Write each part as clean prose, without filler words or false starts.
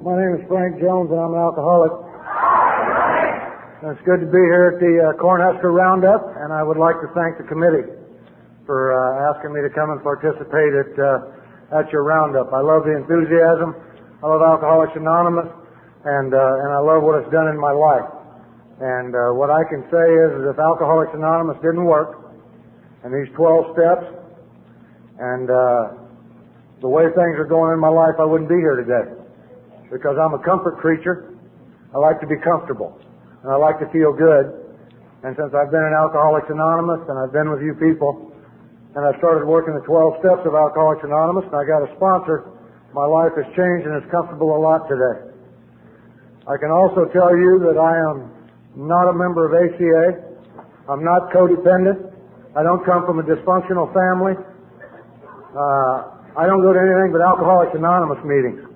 My name is Frank Jones, and I'm an alcoholic. And it's good to be here at the Cornhusker Roundup, and I would like to thank the committee for asking me to come and participate at your roundup. I love the enthusiasm. I love Alcoholics Anonymous, and I love what it's done in my life. And what I can say is if Alcoholics Anonymous didn't work, and these 12 steps, and the way things are going in my life, I wouldn't be here today. Because I'm a comfort creature. I like to be comfortable. And I like to feel good. And since I've been in Alcoholics Anonymous, and I've been with you people, and I've started working the 12 steps of Alcoholics Anonymous, and I got a sponsor, my life has changed and is comfortable a lot today. I can also tell you that I am not a member of ACA. I'm not codependent. I don't come from a dysfunctional family. I don't go to anything but Alcoholics Anonymous meetings.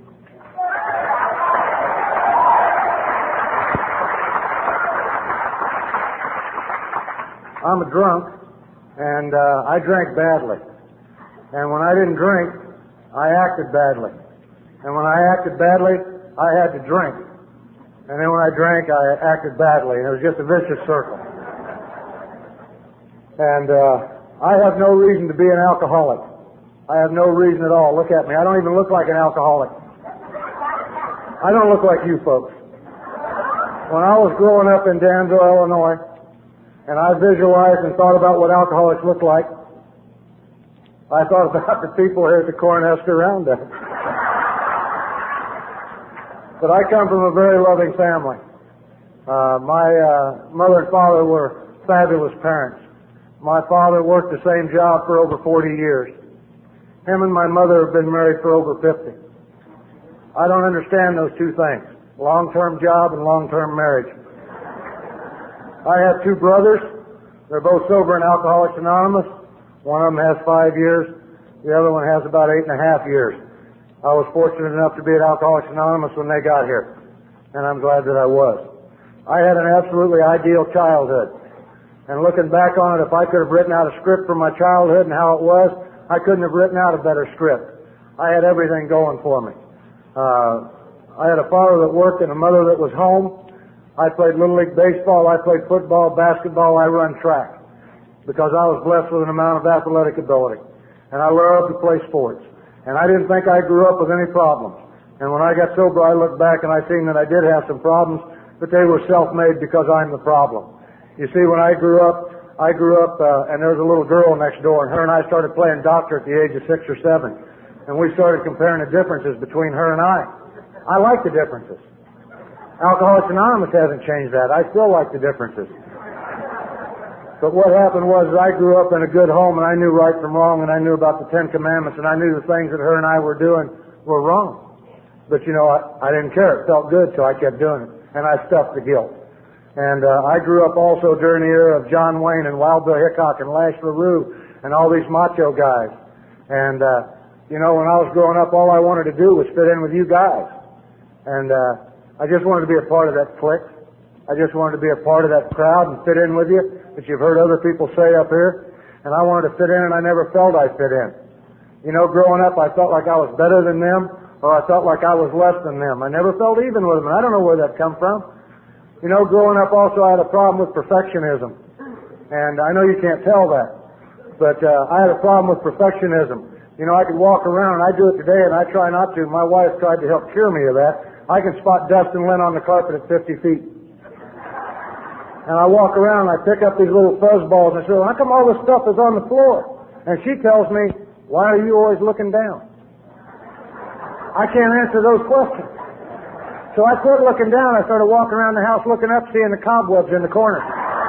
I'm a drunk, and I drank badly. And when I didn't drink, I acted badly. And when I acted badly, I had to drink. And then when I drank, I acted badly. And it was just a vicious circle. And I have no reason to be an alcoholic. I have no reason at all. Look at me. I don't even look like an alcoholic. I don't look like you folks. When I was growing up in Danville, Illinois, and I visualized and thought about what alcoholics look like, I thought about the people here at the Cornhusker Roundup. But I come from a very loving family. My mother and father were fabulous parents. My father worked the same job for over 40 years. Him and my mother have been married for over 50. I don't understand those two things, long-term job and long-term marriage. I have two brothers. They're both sober in Alcoholics Anonymous. One of them has 5 years. The other one has about 8.5 years. I was fortunate enough to be at Alcoholics Anonymous when they got here, and I'm glad that I was. I had an absolutely ideal childhood. And looking back on it, if I could have written out a script for my childhood and how it was, I couldn't have written out a better script. I had everything going for me. I had a father that worked and a mother that was home. I played Little League Baseball, I played football, basketball, I run track. Because I was blessed with an amount of athletic ability. And I loved to play sports. And I didn't think I grew up with any problems. And when I got sober, I looked back and I seen that I did have some problems, but they were self-made because I'm the problem. You see, when I grew up, and there was a little girl next door, and her and I started playing doctor at the age of 6 or 7. And we started comparing the differences between her and I. I like the differences. Alcoholics Anonymous hasn't changed that. I still like the differences. But what happened was I grew up in a good home, and I knew right from wrong, and I knew about the 10 Commandments, and I knew the things that her and I were doing were wrong. But, you know, I didn't care. It felt good, so I kept doing it. And I stuffed the guilt. And I grew up also during the era of John Wayne and Wild Bill Hickok and Lash LaRue and all these macho guys. And, you know, when I was growing up, all I wanted to do was fit in with you guys. And I just wanted to be a part of that clique. I just wanted to be a part of that crowd and fit in with you, that you've heard other people say up here. And I wanted to fit in, and I never felt I fit in. You know, growing up, I felt like I was better than them, or I felt like I was less than them. I never felt even with them, and I don't know where that come from. You know, growing up also, I had a problem with perfectionism. And I know you can't tell that, but I had a problem with perfectionism. You know, I could walk around, and I do it today, and I try not to. My wife tried to help cure me of that. I can spot dust and lint on the carpet at 50 feet. And I walk around and I pick up these little fuzz balls and I say, well, how come all this stuff is on the floor? And she tells me, why are you always looking down? I can't answer those questions. So I quit looking down. I started walking around the house looking up, seeing the cobwebs in the corner.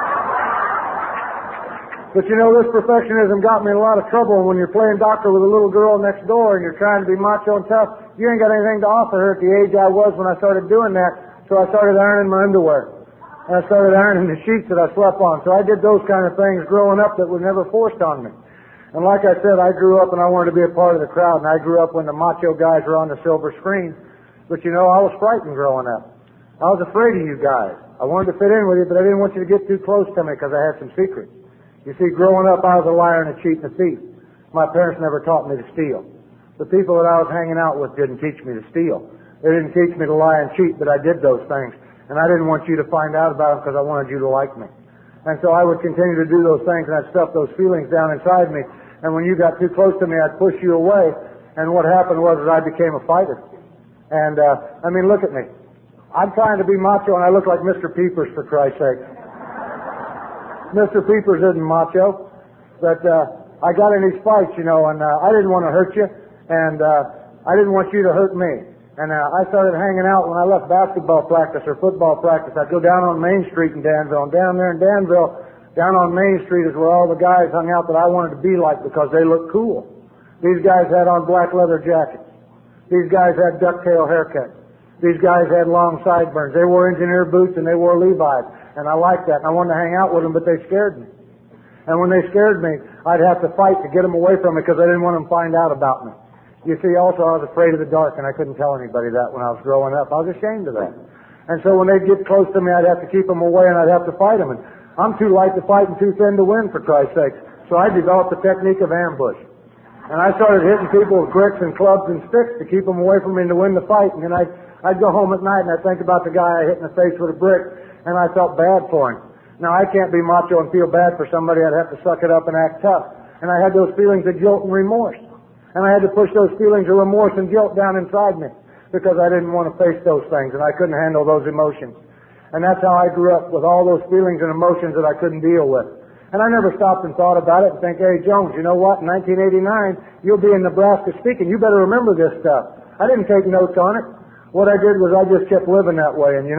But you know, this perfectionism got me in a lot of trouble. When you're playing doctor with a little girl next door and you're trying to be macho and tough, you ain't got anything to offer her at the age I was when I started doing that. So I started ironing my underwear. And I started ironing the sheets that I slept on. So I did those kind of things growing up that were never forced on me. And like I said, I grew up and I wanted to be a part of the crowd. And I grew up when the macho guys were on the silver screen. But you know, I was frightened growing up. I was afraid of you guys. I wanted to fit in with you, but I didn't want you to get too close to me because I had some secrets. You see, growing up, I was a liar and a cheat and a thief. My parents never taught me to steal. The people that I was hanging out with didn't teach me to steal. They didn't teach me to lie and cheat, but I did those things. And I didn't want you to find out about them because I wanted you to like me. And so I would continue to do those things, and I'd stuff those feelings down inside me. And when you got too close to me, I'd push you away. And what happened was that I became a fighter. And, look at me. I'm trying to be macho, and I look like Mr. Peepers, for Christ's sake. Mr. Peepers isn't macho. But I got in these fights, and I didn't want to hurt you, and I didn't want you to hurt me. And I started hanging out when I left basketball practice or football practice. I'd go down on Main Street in Danville. And down there in Danville, down on Main Street is where all the guys hung out that I wanted to be like because they looked cool. These guys had on black leather jackets. These guys had ducktail haircuts. These guys had long sideburns. They wore engineer boots and they wore Levi's. And I liked that. And I wanted to hang out with them, but they scared me. And when they scared me, I'd have to fight to get them away from me because I didn't want them to find out about me. You see, also I was afraid of the dark, and I couldn't tell anybody that when I was growing up. I was ashamed of that. And so when they'd get close to me, I'd have to keep them away, and I'd have to fight them. And I'm too light to fight and too thin to win, for Christ's sake. So I developed the technique of ambush. And I started hitting people with bricks and clubs and sticks to keep them away from me and to win the fight. And then I'd go home at night, and I'd think about the guy I hit in the face with a brick, and I felt bad for him. Now, I can't be macho and feel bad for somebody. I'd have to suck it up and act tough. And I had those feelings of guilt and remorse. And I had to push those feelings of remorse and guilt down inside me because I didn't want to face those things and I couldn't handle those emotions. And that's how I grew up, with all those feelings and emotions that I couldn't deal with. And I never stopped and thought about it and think, hey, Jones, you know what? In 1989, you'll be in Nebraska speaking. You better remember this stuff. I didn't take notes on it. What I did was I just kept living that way. And,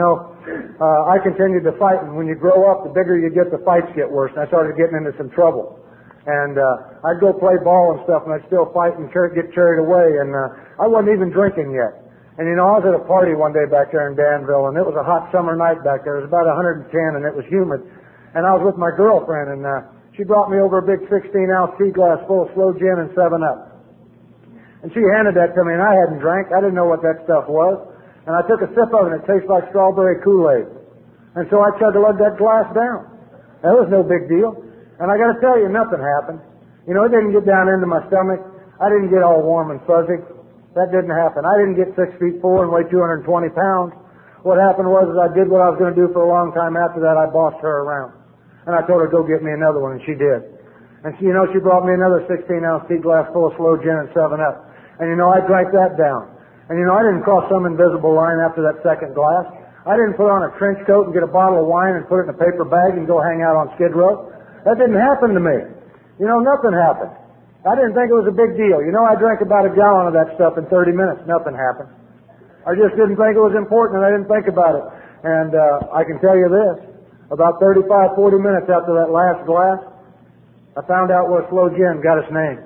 I continued to fight. And when you grow up, the bigger you get, the fights get worse. And I started getting into some trouble. And I'd go play ball and stuff, and I'd still fight and get carried away. And I wasn't even drinking yet. And I was at a party one day back there in Danville, and it was a hot summer night back there. It was about 110, and it was humid. And I was with my girlfriend, and she brought me over a big 16-ounce tea glass full of slow gin and 7-Up. And she handed that to me, and I hadn't drank. I didn't know what that stuff was. And I took a sip of it, and it tastes like strawberry Kool-Aid. And so I chug-a-lugged that glass down. That was no big deal. And I got to tell you, nothing happened. It didn't get down into my stomach. I didn't get all warm and fuzzy. That didn't happen. I didn't get 6'4" and weigh 220 pounds. What happened was I did what I was going to do for a long time after that. I bossed her around. And I told her, go get me another one, and she did. And she brought me another 16-ounce tea glass full of slow gin and 7-Up. And I drank that down. And I didn't cross some invisible line after that second glass. I didn't put on a trench coat and get a bottle of wine and put it in a paper bag and go hang out on Skid Row. That didn't happen to me. Nothing happened. I didn't think it was a big deal. I drank about a gallon of that stuff in 30 minutes. Nothing happened. I just didn't think it was important, and I didn't think about it. And I can tell you this. About 35, 40 minutes after that last glass, I found out where slow gin got its name.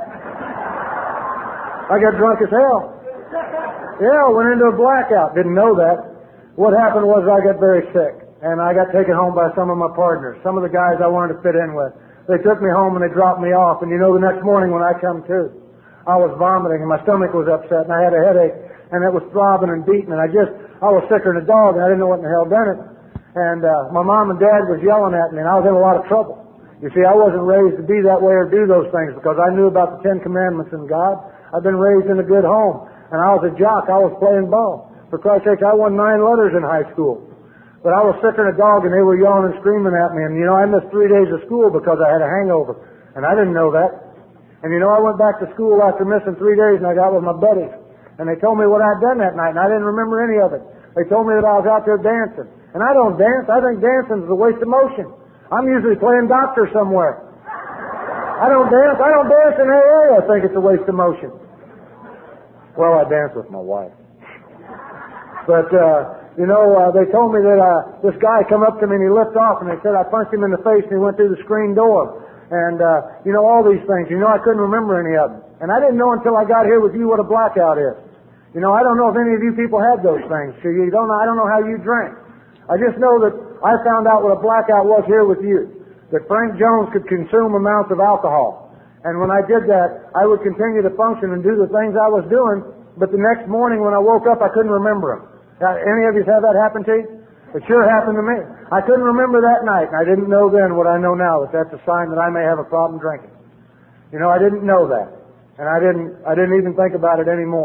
I got drunk as hell. Yeah, I went into a blackout. Didn't know that. What happened was I got very sick. And I got taken home by some of my partners, some of the guys I wanted to fit in with. They took me home and they dropped me off. And the next morning when I come to, I was vomiting and my stomach was upset and I had a headache and it was throbbing and beating and I was sicker than a dog and I didn't know what in the hell done it. And my mom and dad was yelling at me and I was in a lot of trouble. You see, I wasn't raised to be that way or do those things because I knew about the 10 Commandments and God. I've been raised in a good home and I was a jock. I was playing ball. For Christ's sake, I won 9 letters in high school. But I was sicker than a dog, and they were yelling and screaming at me. And, I missed 3 days of school because I had a hangover. And I didn't know that. And, I went back to school after missing 3 days, and I got with my buddies. And they told me what I'd done that night, and I didn't remember any of it. They told me that I was out there dancing. And I don't dance. I think dancing is a waste of motion. I'm usually playing doctor somewhere. I don't dance. I don't dance in AA. I think it's a waste of motion. Well, I dance with my wife. But, they told me that this guy come up to me and he lift off and they said I punched him in the face and he went through the screen door. And, all these things. I couldn't remember any of them. And I didn't know until I got here with you what a blackout is. I don't know if any of you people had those things. So I don't know how you drank. I just know that I found out what a blackout was here with you. That Frank Jones could consume amounts of alcohol. And when I did that, I would continue to function and do the things I was doing. But the next morning when I woke up, I couldn't remember them. Any of you have that happen to you? It sure happened to me. I couldn't remember that night, and I didn't know then what I know now, that that's a sign that I may have a problem drinking. I didn't know that. And I didn't even think about it anymore.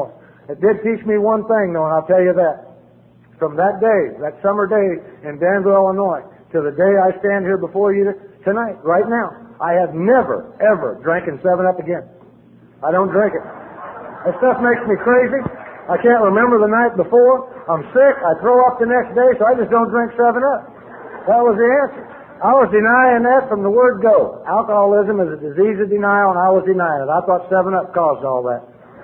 It did teach me one thing, though, and I'll tell you that. From that day, that summer day in Danville, Illinois, to the day I stand here before you tonight, right now, I have never, ever drank 7-Up again. I don't drink it. That stuff makes me crazy. I can't remember the night before. I'm sick. I throw up the next day, so I just don't drink 7-Up. That was the answer. I was denying that from the word go. Alcoholism is a disease of denial, and I was denying it. I thought 7-Up caused all that.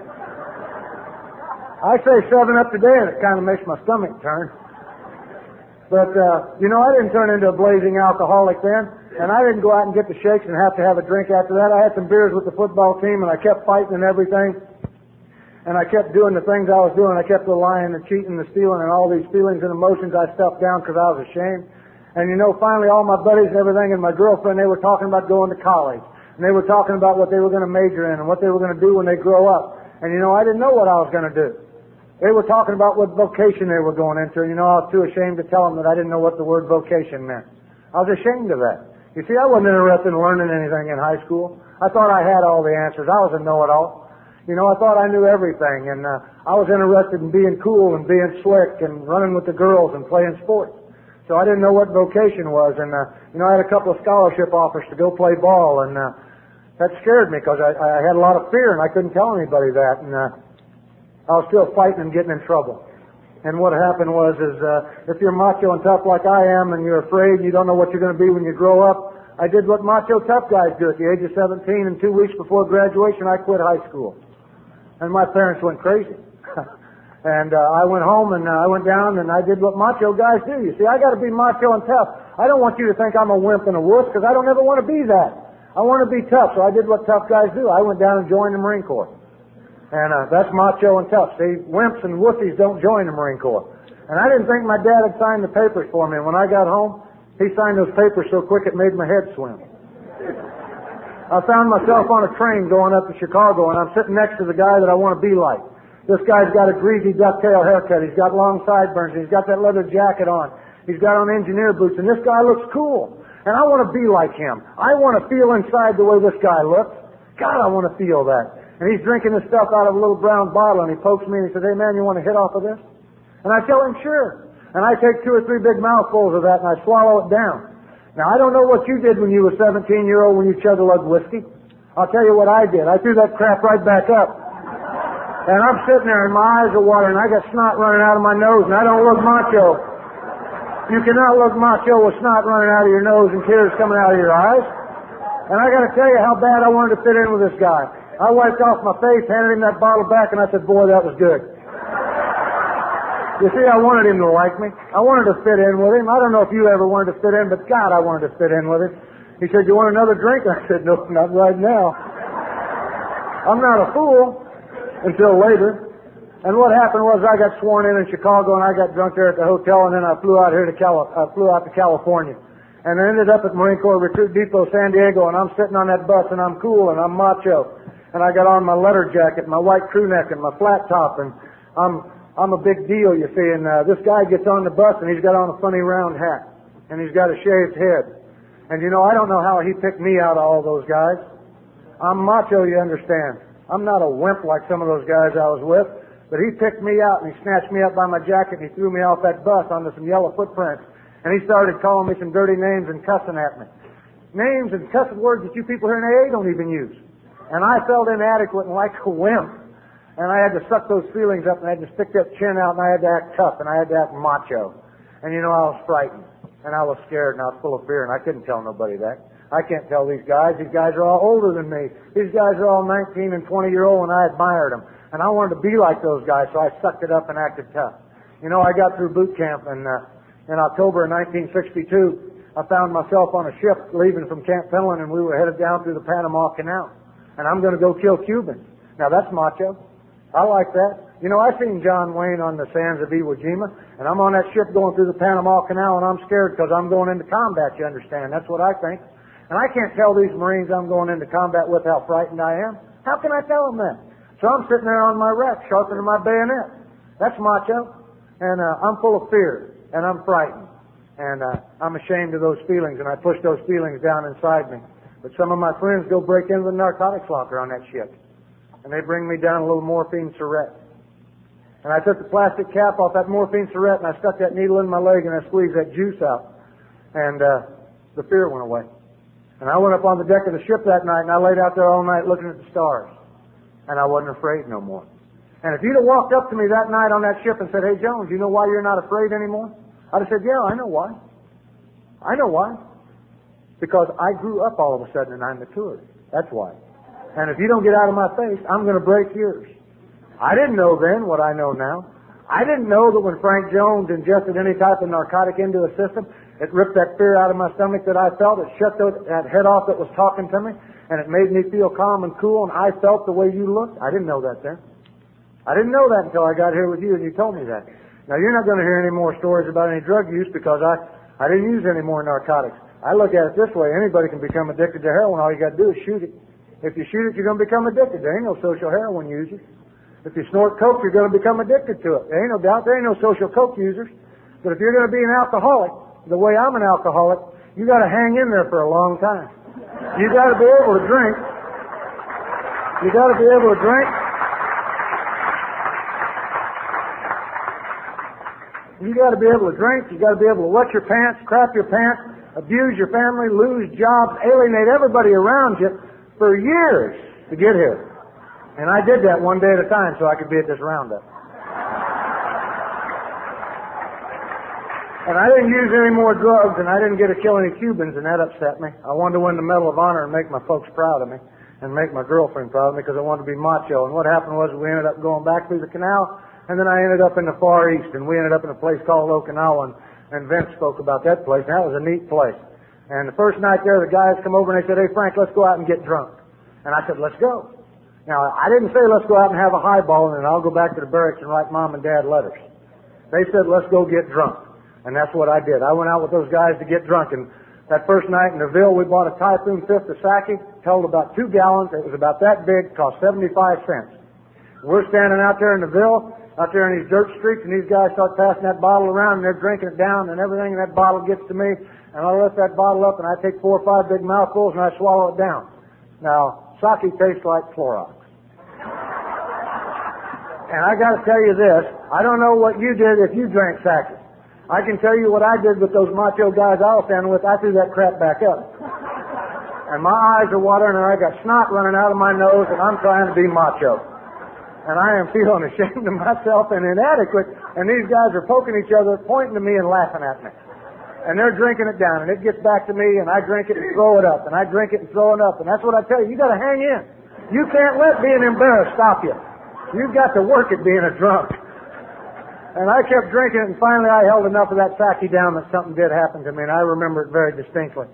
I say 7-Up today, and it kind of makes my stomach turn. But, I didn't turn into a blazing alcoholic then, and I didn't go out and get the shakes and have to have a drink after that. I had some beers with the football team, and I kept fighting and everything. And I kept doing the things I was doing. I kept the lying, the cheating, the stealing, and all these feelings and emotions I stuffed down because I was ashamed. And finally all my buddies and everything and my girlfriend, they were talking about going to college. And they were talking about what they were going to major in and what they were going to do when they grow up. And I didn't know what I was going to do. They were talking about what vocation they were going into. And I was too ashamed to tell them that I didn't know what the word vocation meant. I was ashamed of that. You see, I wasn't interested in learning anything in high school. I thought I had all the answers. I was a know-it-all. I thought I knew everything, and I was interested in being cool and being slick and running with the girls and playing sports. So I didn't know what vocation was, and I had a couple of scholarship offers to go play ball, and that scared me because I had a lot of fear and I couldn't tell anybody that, and I was still fighting and getting in trouble. And what happened was if you're macho and tough like I am, and you're afraid and you don't know what you're going to be when you grow up, I did what macho tough guys do. At the age of 17 and 2 weeks before graduation, I quit high school. And my parents went crazy. And I went home and I went down and I did what macho guys do. You see, I got to be macho and tough. I don't want you to think I'm a wimp and a wuss because I don't ever want to be that. I want to be tough, so I did what tough guys do. I went down and joined the Marine Corps. And that's macho and tough. See, wimps and wussies don't join the Marine Corps. And I didn't think my dad had signed the papers for me. And when I got home, he signed those papers so quick it made my head swim. I found myself on a train going up to Chicago, and I'm sitting next to the guy that I want to be like. This guy's got a greasy ducktail haircut. He's got long sideburns. He's got that leather jacket on. He's got on engineer boots, and this guy looks cool. And I want to be like him. I want to feel inside the way this guy looks. God, I want to feel that. And he's drinking this stuff out of a little brown bottle, and he pokes me and he says, "Hey, man, you want to hit off of this?" And I tell him, "Sure." And I take 2 or 3 big mouthfuls of that, and I swallow it down. Now, I don't know what you did when you were 17-year-old when you chug-a-lug whiskey. I'll tell you what I did. I threw that crap right back up. And I'm sitting there and my eyes are watering. I got snot running out of my nose, and I don't look macho. You cannot look macho with snot running out of your nose and tears coming out of your eyes. And I got to tell you how bad I wanted to fit in with this guy. I wiped off my face, handed him that bottle back, and I said, "Boy, that was good." You see, I wanted him to like me. I wanted to fit in with him. I don't know if you ever wanted to fit in, but God, I wanted to fit in with him. He said, "You want another drink?" I said, "No, not right now." I'm not a fool until later. And what happened was I got sworn in Chicago, and I got drunk there at the hotel, and then I flew out here to California. And I ended up at Marine Corps Recruit Depot, San Diego, and I'm sitting on that bus, and I'm cool, and I'm macho. And I got on my leather jacket, my white crew neck, and my flat top, and I'm a big deal, you see, and this guy gets on the bus, and he's got on a funny round hat, and he's got a shaved head. And I don't know how he picked me out of all those guys. I'm macho, you understand. I'm not a wimp like some of those guys I was with, but he picked me out, and he snatched me up by my jacket, and he threw me off that bus onto some yellow footprints, and he started calling me some dirty names and cussing at me. Names and cussing words that you people here in AA don't even use. And I felt inadequate and like a wimp. And I had to suck those feelings up, and I had to stick that chin out, and I had to act tough, and I had to act macho. And I was frightened, and I was scared, and I was full of fear, and I couldn't tell nobody that. I can't tell these guys. These guys are all older than me. These guys are all 19 and 20-year-old, and I admired them. And I wanted to be like those guys, so I sucked it up and acted tough. I got through boot camp, and in October of 1962, I found myself on a ship leaving from Camp Pendleton, and we were headed down through the Panama Canal. And I'm going to go kill Cubans. Now, that's macho. I like that. I seen John Wayne on the sands of Iwo Jima, and I'm on that ship going through the Panama Canal, and I'm scared because I'm going into combat, you understand. That's what I think. And I can't tell these Marines I'm going into combat with how frightened I am. How can I tell them that? So I'm sitting there on my rack, sharpening my bayonet. That's macho. And I'm full of fear, and I'm frightened. And I'm ashamed of those feelings, and I push those feelings down inside me. But some of my friends go break into the narcotics locker on that ship. And they bring me down a little morphine syringe. And I took the plastic cap off that morphine syringe and I stuck that needle in my leg and I squeezed that juice out. And the fear went away. And I went up on the deck of the ship that night and I laid out there all night looking at the stars. And I wasn't afraid no more. And if you'd have walked up to me that night on that ship and said, "Hey, Jones, you know why you're not afraid anymore?" I'd have said, "Yeah, I know why. I know why. Because I grew up all of a sudden and I matured. That's why. And if you don't get out of my face, I'm going to break yours." I didn't know then what I know now. I didn't know that when Frank Jones ingested any type of narcotic into a system, it ripped that fear out of my stomach that I felt. It shut that head off that was talking to me, and it made me feel calm and cool, and I felt the way you looked. I didn't know that then. I didn't know that until I got here with you and you told me that. Now, you're not going to hear any more stories about any drug use because I didn't use any more narcotics. I look at it this way. Anybody can become addicted to heroin. All you got to do is shoot it. If you shoot it, you're going to become addicted. There ain't no social heroin users. If you snort coke, you're going to become addicted to it. There ain't no doubt. There ain't no social coke users. But if you're going to be an alcoholic, the way I'm an alcoholic, you got to hang in there for a long time. You got to be able to drink. You got to be able to drink. You got to be able to drink. You got to be able to wet your pants, crap your pants, abuse your family, lose jobs, alienate everybody around you for years to get here. And I did that one day at a time so I could be at this roundup. And I didn't use any more drugs, and I didn't get to kill any Cubans, and that upset me. I wanted to win the Medal of Honor and make my folks proud of me, and make my girlfriend proud of me because I wanted to be macho. And what happened was we ended up going back through the canal, and then I ended up in the Far East, and we ended up in a place called Okinawa, and Vince spoke about that place. And that was a neat place. And the first night there, the guys come over and they said, "Hey, Frank, let's go out and get drunk." And I said, "Let's go." Now, I didn't say let's go out and have a highball and then I'll go back to the barracks and write Mom and Dad letters. They said, "Let's go get drunk." And that's what I did. I went out with those guys to get drunk. And that first night in Neville, we bought a Typhoon Fifth of sake. Held about 2 gallons. It was about that big. Cost 75 cents. We're standing out there in Neville, out there in these dirt streets, and these guys start passing that bottle around and they're drinking it down and everything, and that bottle gets to me. And I lift that bottle up and I take 4 or 5 big mouthfuls and I swallow it down. Now, sake tastes like Clorox. And I got to tell you this, I don't know what you did if you drank sake. I can tell you what I did with those macho guys I was standing with. I threw that crap back up. And my eyes are watering and I got snot running out of my nose and I'm trying to be macho. And I am feeling ashamed of myself and inadequate. And these guys are poking each other, pointing to me and laughing at me. And they're drinking it down and it gets back to me and I drink it and throw it up. And I drink it and throw it up. And that's what I tell you. You got to hang in. You can't let being embarrassed stop you. You've got to work at being a drunk. And I kept drinking it, and finally I held enough of that sake down that something did happen to me, and I remember it very distinctly.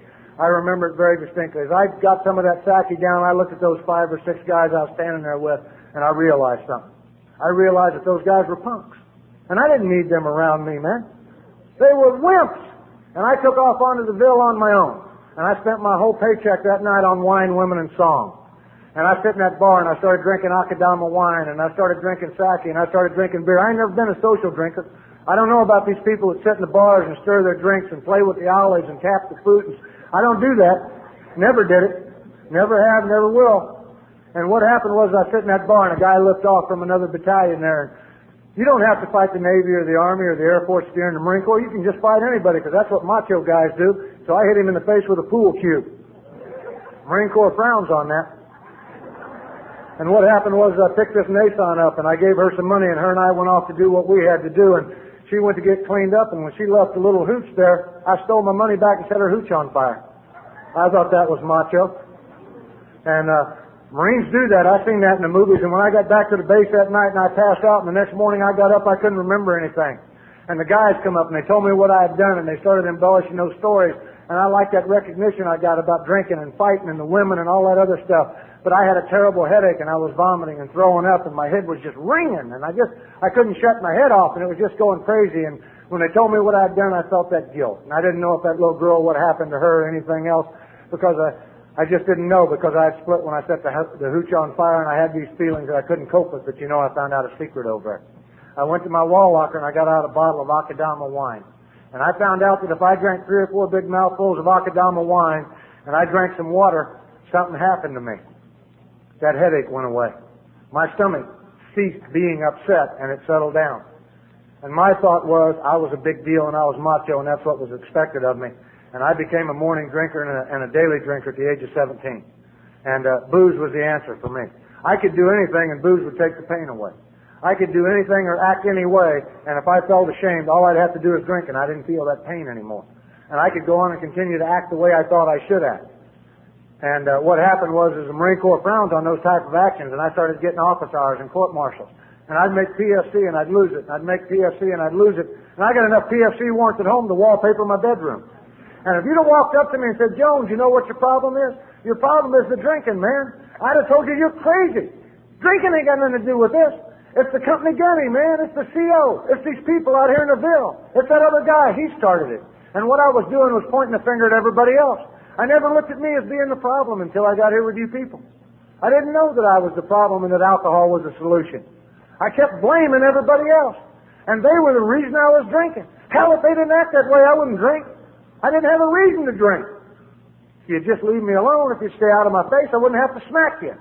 As I got some of that sake down, I looked at those 5 or 6 guys I was standing there with, and I realized something. I realized that those guys were punks. And I didn't need them around me, man. They were wimps. And I took off onto the Ville on my own. And I spent my whole paycheck that night on wine, women, and song. And I sit in that bar and I started drinking Akadama wine and I started drinking sake and I started drinking beer. I ain't never been a social drinker. I don't know about these people that sit in the bars and stir their drinks and play with the olives and tap the fruit. I don't do that. Never did it. Never have, never will. And what happened was I sit in that bar and a guy looked off from another battalion there. You don't have to fight the Navy or the Army or the Air Force if you're in the Marine Corps. You can just fight anybody because that's what macho guys do. So I hit him in the face with a pool cue. Marine Corps frowns on that. And what happened was I picked this Nason up and I gave her some money and her and I went off to do what we had to do and she went to get cleaned up and when she left the little hooch there, I stole my money back and set her hooch on fire. I thought that was macho. And Marines do that. I seen that in the movies and when I got back to the base that night and I passed out and the next morning I got up, I couldn't remember anything. And the guys come up and they told me what I had done and they started embellishing those stories. And I liked that recognition I got about drinking and fighting and the women and all that other stuff. But I had a terrible headache and I was vomiting and throwing up and my head was just ringing and I couldn't shut my head off and it was just going crazy. And when they told me what I'd done, I felt that guilt. And I didn't know if that little girl, what happened to her or anything else because I just didn't know because I had split when I set the hooch on fire and I had these feelings that I couldn't cope with. But I found out a secret over it. I went to my wall locker and I got out a bottle of Akadama wine. And I found out that if I drank 3 or 4 big mouthfuls of Akadama wine and I drank some water, something happened to me. That headache went away. My stomach ceased being upset and it settled down. And my thought was I was a big deal and I was macho and that's what was expected of me. And I became a morning drinker and a daily drinker at the age of 17. And booze was the answer for me. I could do anything and booze would take the pain away. I could do anything or act any way, and if I felt ashamed, all I'd have to do is drink and I didn't feel that pain anymore. And I could go on and continue to act the way I thought I should act. And what happened was the Marine Corps frowns on those type of actions, and I started getting office hours and court martials. And I'd make PFC and I'd lose it, and I'd make PFC and I'd lose it. And I got enough PFC warrants at home to wallpaper my bedroom. And if you'd have walked up to me and said, Jones, you know what your problem is? Your problem is the drinking, man. I'd have told you you're crazy. Drinking ain't got nothing to do with this. It's the company Getty, man. It's the CO. It's these people out here in the Ville. It's that other guy. He started it. And what I was doing was pointing the finger at everybody else. I never looked at me as being the problem until I got here with you people. I didn't know that I was the problem and that alcohol was the solution. I kept blaming everybody else. And they were the reason I was drinking. Hell, if they didn't act that way, I wouldn't drink. I didn't have a reason to drink. If you'd just leave me alone, if you'd stay out of my face, I wouldn't have to smack you.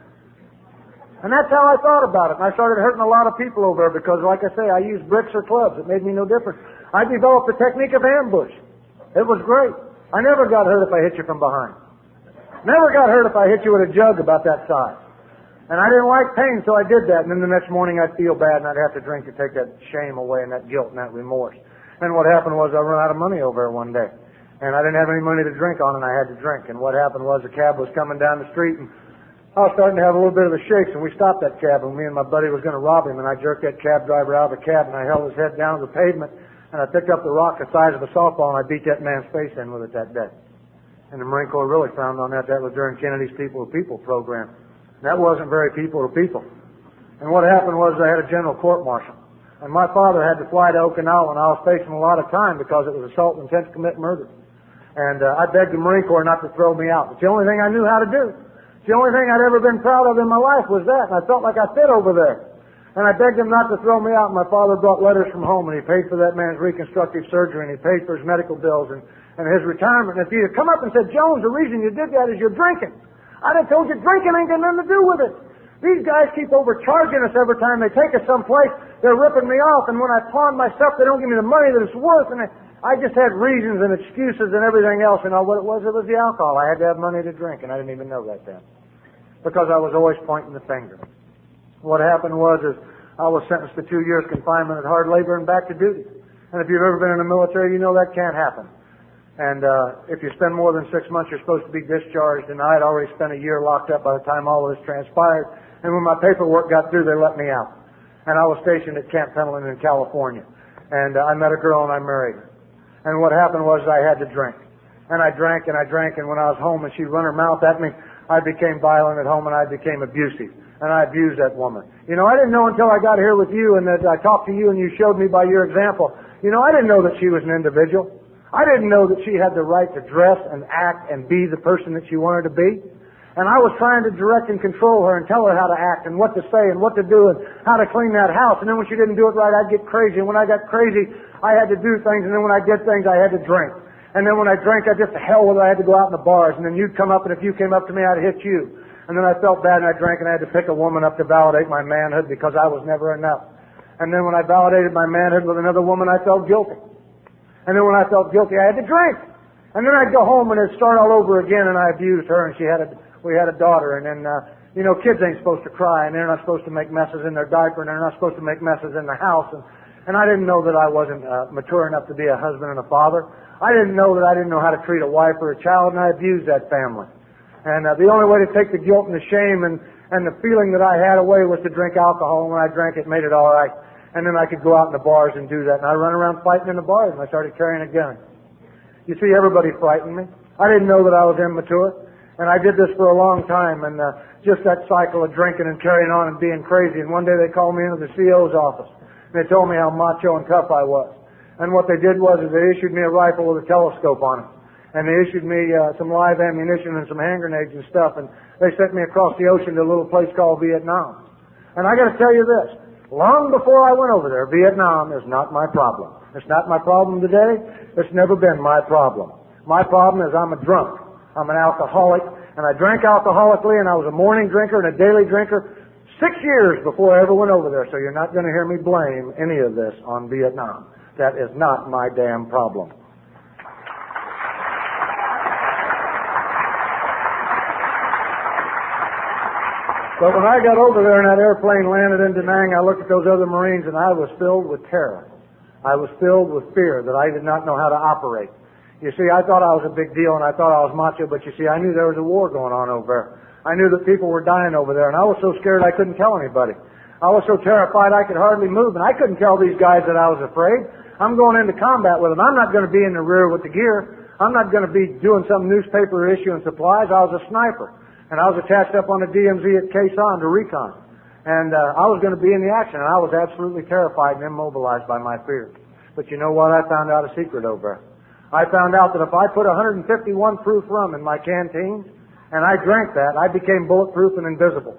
And that's how I thought about it. And I started hurting a lot of people over there because, like I say, I used bricks or clubs. It made me no difference. I developed the technique of ambush. It was great. I never got hurt if I hit you from behind. Never got hurt if I hit you with a jug about that size. And I didn't like pain, so I did that. And then the next morning I'd feel bad and I'd have to drink to take that shame away and that guilt and that remorse. And what happened was I ran out of money over there one day. And I didn't have any money to drink on and I had to drink. And what happened was a cab was coming down the street and I was starting to have a little bit of a shakes, and we stopped that cab, and me and my buddy was going to rob him, and I jerked that cab driver out of the cab, and I held his head down to the pavement, and I picked up the rock the size of a softball, and I beat that man's face in with it that day. And the Marine Corps really frowned on that. That was during Kennedy's People to People program. That wasn't very people to people. And what happened was I had a general court-martial, and my father had to fly to Okinawa, and I was facing a lot of time because it was assault and intent to commit murder. And I begged the Marine Corps not to throw me out. It's the only thing I knew how to do. The only thing I'd ever been proud of in my life was that, and I felt like I fit over there. And I begged him not to throw me out, and my father brought letters from home, and he paid for that man's reconstructive surgery, and he paid for his medical bills and his retirement. And if he'd have come up and said, Jones, the reason you did that is you're drinking, I'd have told you drinking ain't got nothing to do with it. These guys keep overcharging us every time they take us someplace. They're ripping me off, and when I pawn my stuff, they don't give me the money that it's worth, and I just had reasons and excuses and everything else, and all what it was the alcohol. I had to have money to drink, and I didn't even know that then, because I was always pointing the finger. What happened was I was sentenced to 2 years confinement at hard labor and back to duty. And if you've ever been in the military, you know that can't happen. And if you spend more than 6 months, you're supposed to be discharged, and I had already spent a year locked up by the time all of this transpired. And when my paperwork got through, they let me out. And I was stationed at Camp Pendleton in California. And I met a girl and I married her. And what happened was I had to drink. And I drank and I drank, and when I was home and she'd run her mouth at me, I became violent at home and I became abusive. And I abused that woman. You know, I didn't know until I got here with you and that I talked to you and you showed me by your example. You know, I didn't know that she was an individual. I didn't know that she had the right to dress and act and be the person that she wanted to be. And I was trying to direct and control her and tell her how to act and what to say and what to do and how to clean that house. And then when she didn't do it right, I'd get crazy. And when I got crazy, I had to do things. And then when I did things, I had to drink. And then when I drank, I just to hell with it. I had to go out in the bars. And then you'd come up, and if you came up to me, I'd hit you. And then I felt bad, and I drank, and I had to pick a woman up to validate my manhood because I was never enough. And then when I validated my manhood with another woman, I felt guilty. And then when I felt guilty, I had to drink. And then I'd go home, and it'd start all over again, and I abused her, and we had a daughter. And then, you know, kids ain't supposed to cry, and they're not supposed to make messes in their diaper, and they're not supposed to make messes in the house. And I didn't know that I wasn't mature enough to be a husband and a father. I didn't know that I didn't know how to treat a wife or a child, and I abused that family. And the only way to take the guilt and the shame and the feeling that I had away was to drink alcohol. And when I drank it, made it all right. And then I could go out in the bars and do that. And I run around fighting in the bars, and I started carrying a gun. You see, everybody frightened me. I didn't know that I was immature. And I did this for a long time, and just that cycle of drinking and carrying on and being crazy. And one day they called me into the CO's office, and they told me how macho and tough I was. And what they did was they issued me a rifle with a telescope on it. And they issued me some live ammunition and some hand grenades and stuff, and they sent me across the ocean to a little place called Vietnam. And I got to tell you this, long before I went over there, Vietnam is not my problem. It's not my problem today. It's never been my problem. My problem is I'm a drunk. I'm an alcoholic, and I drank alcoholically, and I was a morning drinker and a daily drinker 6 years before I ever went over there, so you're not going to hear me blame any of this on Vietnam. That is not my damn problem. But when I got over there and that airplane landed in Da Nang, I looked at those other Marines and I was filled with terror. I was filled with fear that I did not know how to operate. You see, I thought I was a big deal and I thought I was macho, but you see, I knew there was a war going on over there. I knew that people were dying over there, and I was so scared I couldn't tell anybody. I was so terrified I could hardly move, and I couldn't tell these guys that I was afraid. I'm going into combat with them. I'm not going to be in the rear with the gear. I'm not going to be doing some newspaper issuing supplies. I was a sniper, and I was attached up on the DMZ at Khe Sanh to recon. And I was going to be in the action, and I was absolutely terrified and immobilized by my fears. But you know what? I found out a secret over there. I found out that if I put 151 proof rum in my canteen, and I drank that, I became bulletproof and invisible.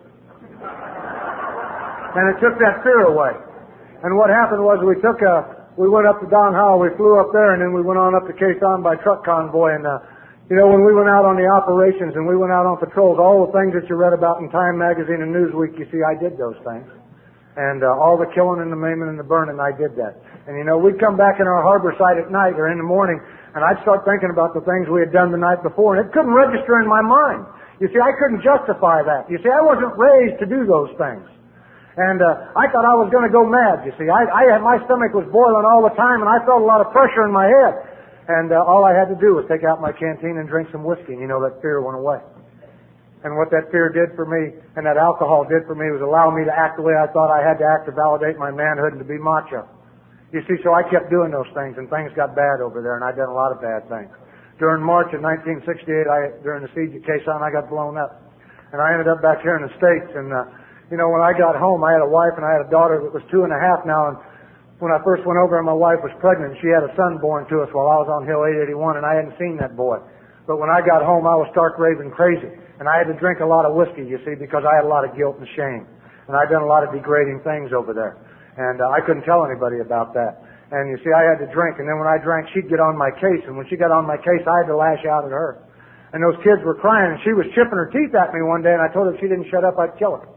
And it took that fear away. And what happened was we went up to Dong Hao, we flew up there, and then we went on up to Khe Sanh by truck convoy. And, when we went out on the operations and we went out on patrols, all the things that you read about in Time Magazine and Newsweek, you see, I did those things. And all the killing and the maiming and the burning, I did that. And we'd come back in our harbor site at night or in the morning, and I'd start thinking about the things we had done the night before, and it couldn't register in my mind. You see, I couldn't justify that. You see, I wasn't raised to do those things. And I thought I was going to go mad, you see. My stomach was boiling all the time, and I felt a lot of pressure in my head. And all I had to do was take out my canteen and drink some whiskey, and that fear went away. And what that fear did for me, and that alcohol did for me, was allow me to act the way I thought I had to act to validate my manhood and to be macho. You see, so I kept doing those things, and things got bad over there, and I'd done a lot of bad things. During March of 1968, during the siege of Khe Sanh, I got blown up. And I ended up back here in the States, and, when I got home, I had a wife and I had a daughter that was 2.5 now, and when I first went over and my wife was pregnant, she had a son born to us while I was on Hill 881, and I hadn't seen that boy. But when I got home, I was stark raving crazy. And I had to drink a lot of whiskey, you see, because I had a lot of guilt and shame. And I'd done a lot of degrading things over there. And I couldn't tell anybody about that. And you see, I had to drink. And then when I drank, she'd get on my case. And when she got on my case, I had to lash out at her. And those kids were crying, and she was chipping her teeth at me one day, and I told her if she didn't shut up, I'd kill her.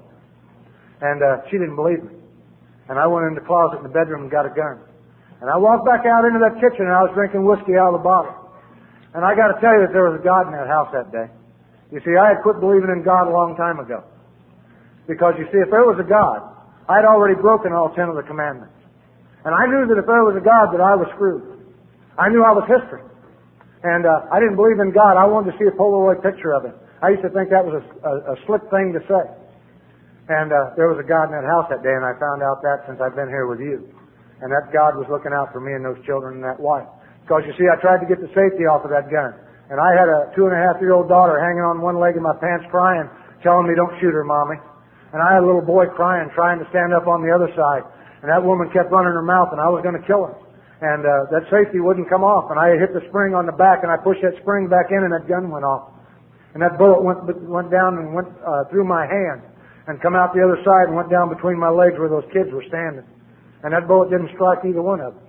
And she didn't believe me. And I went in the closet in the bedroom and got a gun. And I walked back out into that kitchen, and I was drinking whiskey out of the bottle. And I got to tell you that there was a God in that house that day. You see, I had quit believing in God a long time ago. Because, you see, if there was a God, I'd already broken all 10 of the commandments. And I knew that if there was a God, that I was screwed. I knew I was history. And I didn't believe in God. I wanted to see a Polaroid picture of him. I used to think that was a slick thing to say. And there was a God in that house that day, and I found out that since I've been here with you. And that God was looking out for me and those children and that wife. Because, you see, I tried to get the safety off of that gun. And I had a 2.5-year-old daughter hanging on one leg of my pants crying, telling me, "Don't shoot her, Mommy." And I had a little boy crying, trying to stand up on the other side. And that woman kept running her mouth, and I was going to kill her. And that safety wouldn't come off. And I hit the spring on the back, and I pushed that spring back in, and that gun went off. And that bullet went down and went through my hand and come out the other side and went down between my legs where those kids were standing. And that bullet didn't strike either one of them.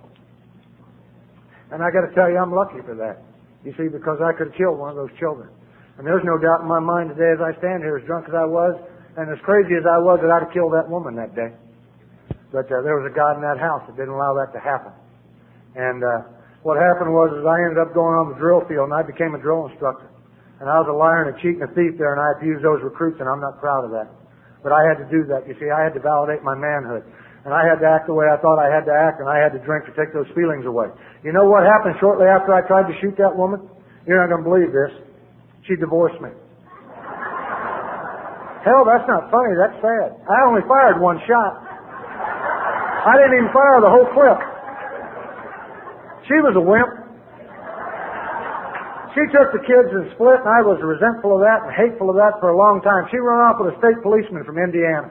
And I got to tell you, I'm lucky for that. You see, because I could have killed one of those children. And there's no doubt in my mind today as I stand here, as drunk as I was, and as crazy as I was, that I'd have killed that woman that day. But there was a God in that house that didn't allow that to happen. And what happened was I ended up going on the drill field, and I became a drill instructor. And I was a liar and a cheat and a thief there, and I abused those recruits, and I'm not proud of that. But I had to do that. You see, I had to validate my manhood. And I had to act the way I thought I had to act, and I had to drink to take those feelings away. You know what happened shortly after I tried to shoot that woman? You're not going to believe this. She divorced me. Hell, that's not funny. That's sad. I only fired one shot. I didn't even fire the whole clip. She was a wimp. She took the kids and split, and I was resentful of that and hateful of that for a long time. She ran off with a state policeman from Indiana.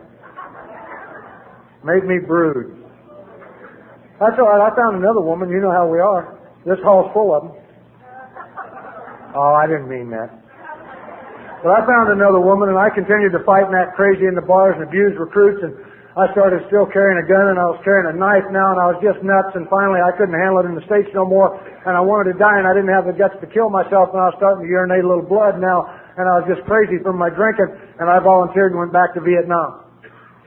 Made me brood. That's all right. I found another woman. You know how we are. This hall's full of them. Oh, I didn't mean that. But I found another woman, and I continued to fight and act crazy in the bars and abuse recruits, and I started still carrying a gun, and I was carrying a knife now, and I was just nuts, and finally I couldn't handle it in the States no more, and I wanted to die, and I didn't have the guts to kill myself, and I was starting to urinate a little blood now, and I was just crazy from my drinking, and I volunteered and went back to Vietnam.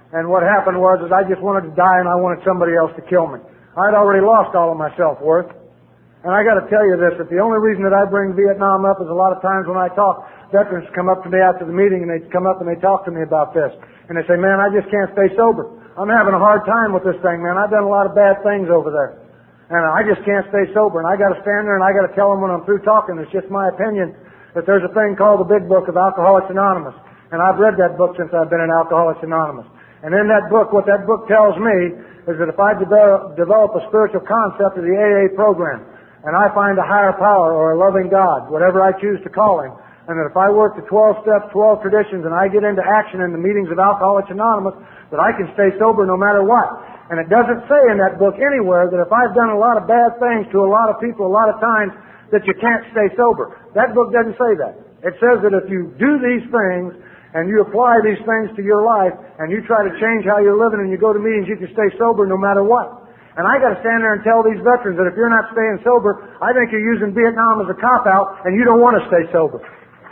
And what happened was I just wanted to die and I wanted somebody else to kill me. I'd already lost all of my self-worth. And I got to tell you this, that the only reason that I bring Vietnam up is a lot of times when I talk, veterans come up to me after the meeting and they come up and they talk to me about this. And they say, man, I just can't stay sober. I'm having a hard time with this thing, man. I've done a lot of bad things over there. And I just can't stay sober. And I got to stand there and I got to tell them when I'm through talking, it's just my opinion, that there's a thing called the Big Book of Alcoholics Anonymous. And I've read that book since I've been in Alcoholics Anonymous. And in that book, what that book tells me is that if I develop a spiritual concept of the AA program, and I find a higher power or a loving God, whatever I choose to call Him, and that if I work the 12 steps, 12 traditions, and I get into action in the meetings of Alcoholics Anonymous, that I can stay sober no matter what. And it doesn't say in that book anywhere that if I've done a lot of bad things to a lot of people a lot of times, that you can't stay sober. That book doesn't say that. It says that if you do these things, and you apply these things to your life, and you try to change how you're living, and you go to meetings, you can stay sober no matter what. And I got to stand there and tell these veterans that if you're not staying sober, I think you're using Vietnam as a cop-out, and you don't want to stay sober.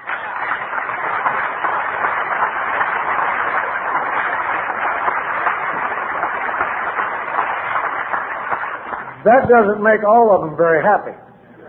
That doesn't make all of them very happy.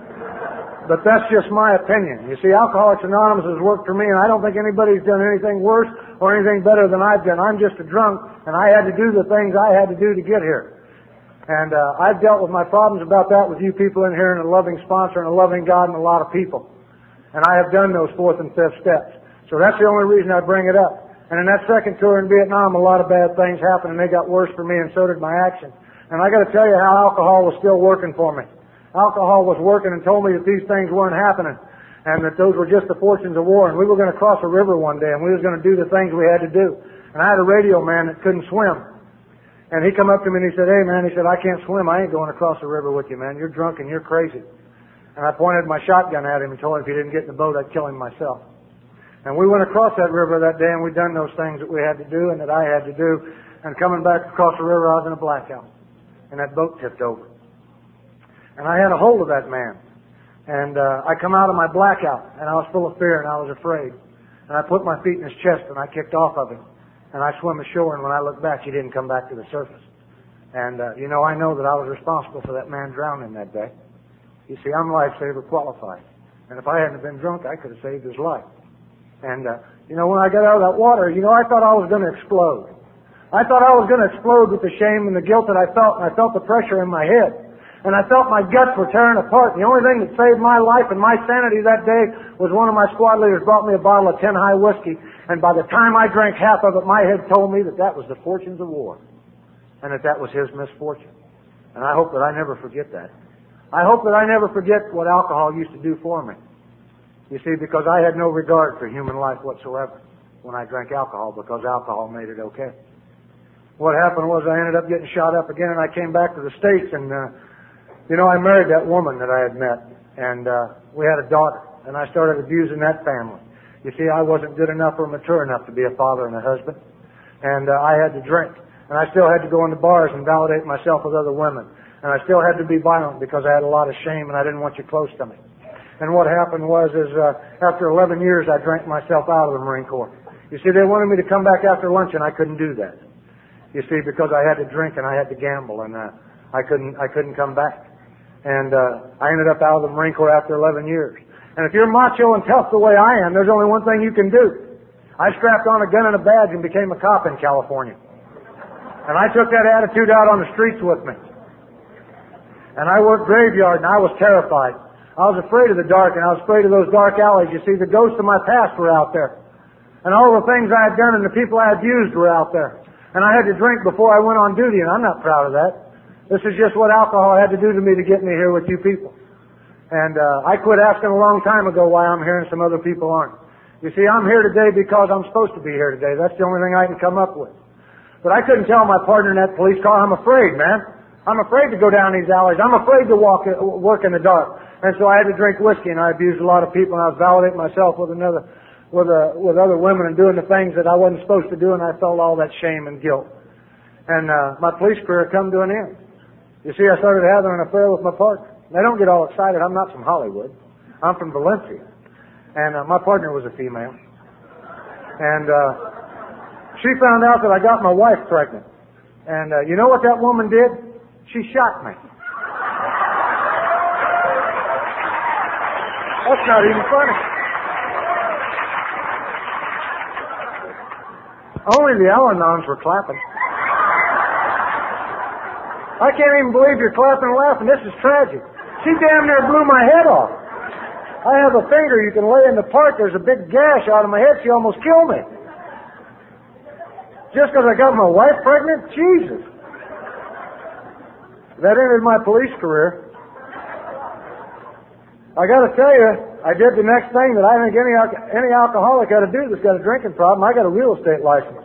But that's just my opinion. You see, Alcoholics Anonymous has worked for me, and I don't think anybody's done anything worse or anything better than I've done. I'm just a drunk, and I had to do the things I had to do to get here. And I've dealt with my problems about that with you people in here and a loving sponsor and a loving God and a lot of people. And I have done those 4th and 5th steps. So that's the only reason I bring it up. And in that second tour in Vietnam, a lot of bad things happened, and they got worse for me, and so did my actions. And I got to tell you how alcohol was still working for me. Alcohol was working and told me that these things weren't happening, and that those were just the fortunes of war. And we were going to cross a river one day, and we was going to do the things we had to do. And I had a radio man that couldn't swim. And he come up to me and he said, hey man, he said, I can't swim. I ain't going across the river with you, man. You're drunk and you're crazy. And I pointed my shotgun at him and told him if he didn't get in the boat, I'd kill him myself. And we went across that river that day, and we done those things that we had to do and that I had to do. And coming back across the river, I was in a blackout. And that boat tipped over. And I had a hold of that man. And I come out of my blackout, and I was full of fear and I was afraid. And I put my feet in his chest and I kicked off of him. And I swam ashore, and when I looked back, he didn't come back to the surface. And, I know that I was responsible for that man drowning that day. You see, I'm lifesaver qualified. And if I hadn't been drunk, I could have saved his life. And, when I got out of that water, I thought I was going to explode. I thought I was going to explode with the shame and the guilt that I felt, and I felt the pressure in my head. And I felt my guts were tearing apart. And the only thing that saved my life and my sanity that day was one of my squad leaders brought me a bottle of 10 High whiskey. And by the time I drank half of it, my head told me that that was the fortunes of war. And that was his misfortune. And I hope that I never forget that. I hope that I never forget what alcohol used to do for me. You see, because I had no regard for human life whatsoever when I drank alcohol, because alcohol made it okay. What happened was I ended up getting shot up again, and I came back to the States, and I married that woman that I had met, and we had a daughter, and I started abusing that family. You see, I wasn't good enough or mature enough to be a father and a husband, and I had to drink, and I still had to go into bars and validate myself with other women, and I still had to be violent because I had a lot of shame and I didn't want you close to me. And what happened was, after 11 years, I drank myself out of the Marine Corps. You see, they wanted me to come back after lunch, and I couldn't do that. You see, because I had to drink and I had to gamble, and I couldn't come back. And I ended up out of the Marine Corps after 11 years. And if you're macho and tough the way I am, there's only one thing you can do. I strapped on a gun and a badge and became a cop in California. And I took that attitude out on the streets with me. And I worked graveyard, and I was terrified. I was afraid of the dark, and I was afraid of those dark alleys. You see, the ghosts of my past were out there. And all the things I had done and the people I abused were out there. And I had to drink before I went on duty, and I'm not proud of that. This is just what alcohol had to do to me to get me here with you people. And I quit asking a long time ago why I'm here and some other people aren't. You see, I'm here today because I'm supposed to be here today. That's the only thing I can come up with. But I couldn't tell my partner in that police car, I'm afraid, man. I'm afraid to go down these alleys. I'm afraid to work in the dark. And so I had to drink whiskey, and I abused a lot of people, and I was validating myself with other women and doing the things that I wasn't supposed to do, and I felt all that shame and guilt. And my police career come to an end. You see, I started having an affair with my partner. Now, don't get all excited. I'm not from Hollywood. I'm from Valencia. And my partner was a female. And She found out that I got my wife pregnant. And you know what that woman did? She shot me. That's not even funny. Only the Al-Anons were clapping. I can't even believe you're clapping and laughing. This is tragic. She damn near blew my head off. I have a finger you can lay in the park. There's a big gash out of my head. She almost killed me. Just because I got my wife pregnant? Jesus. That ended my police career. I got to tell you, I did the next thing that I think any alcoholic got to do that's got a drinking problem. I got a real estate license.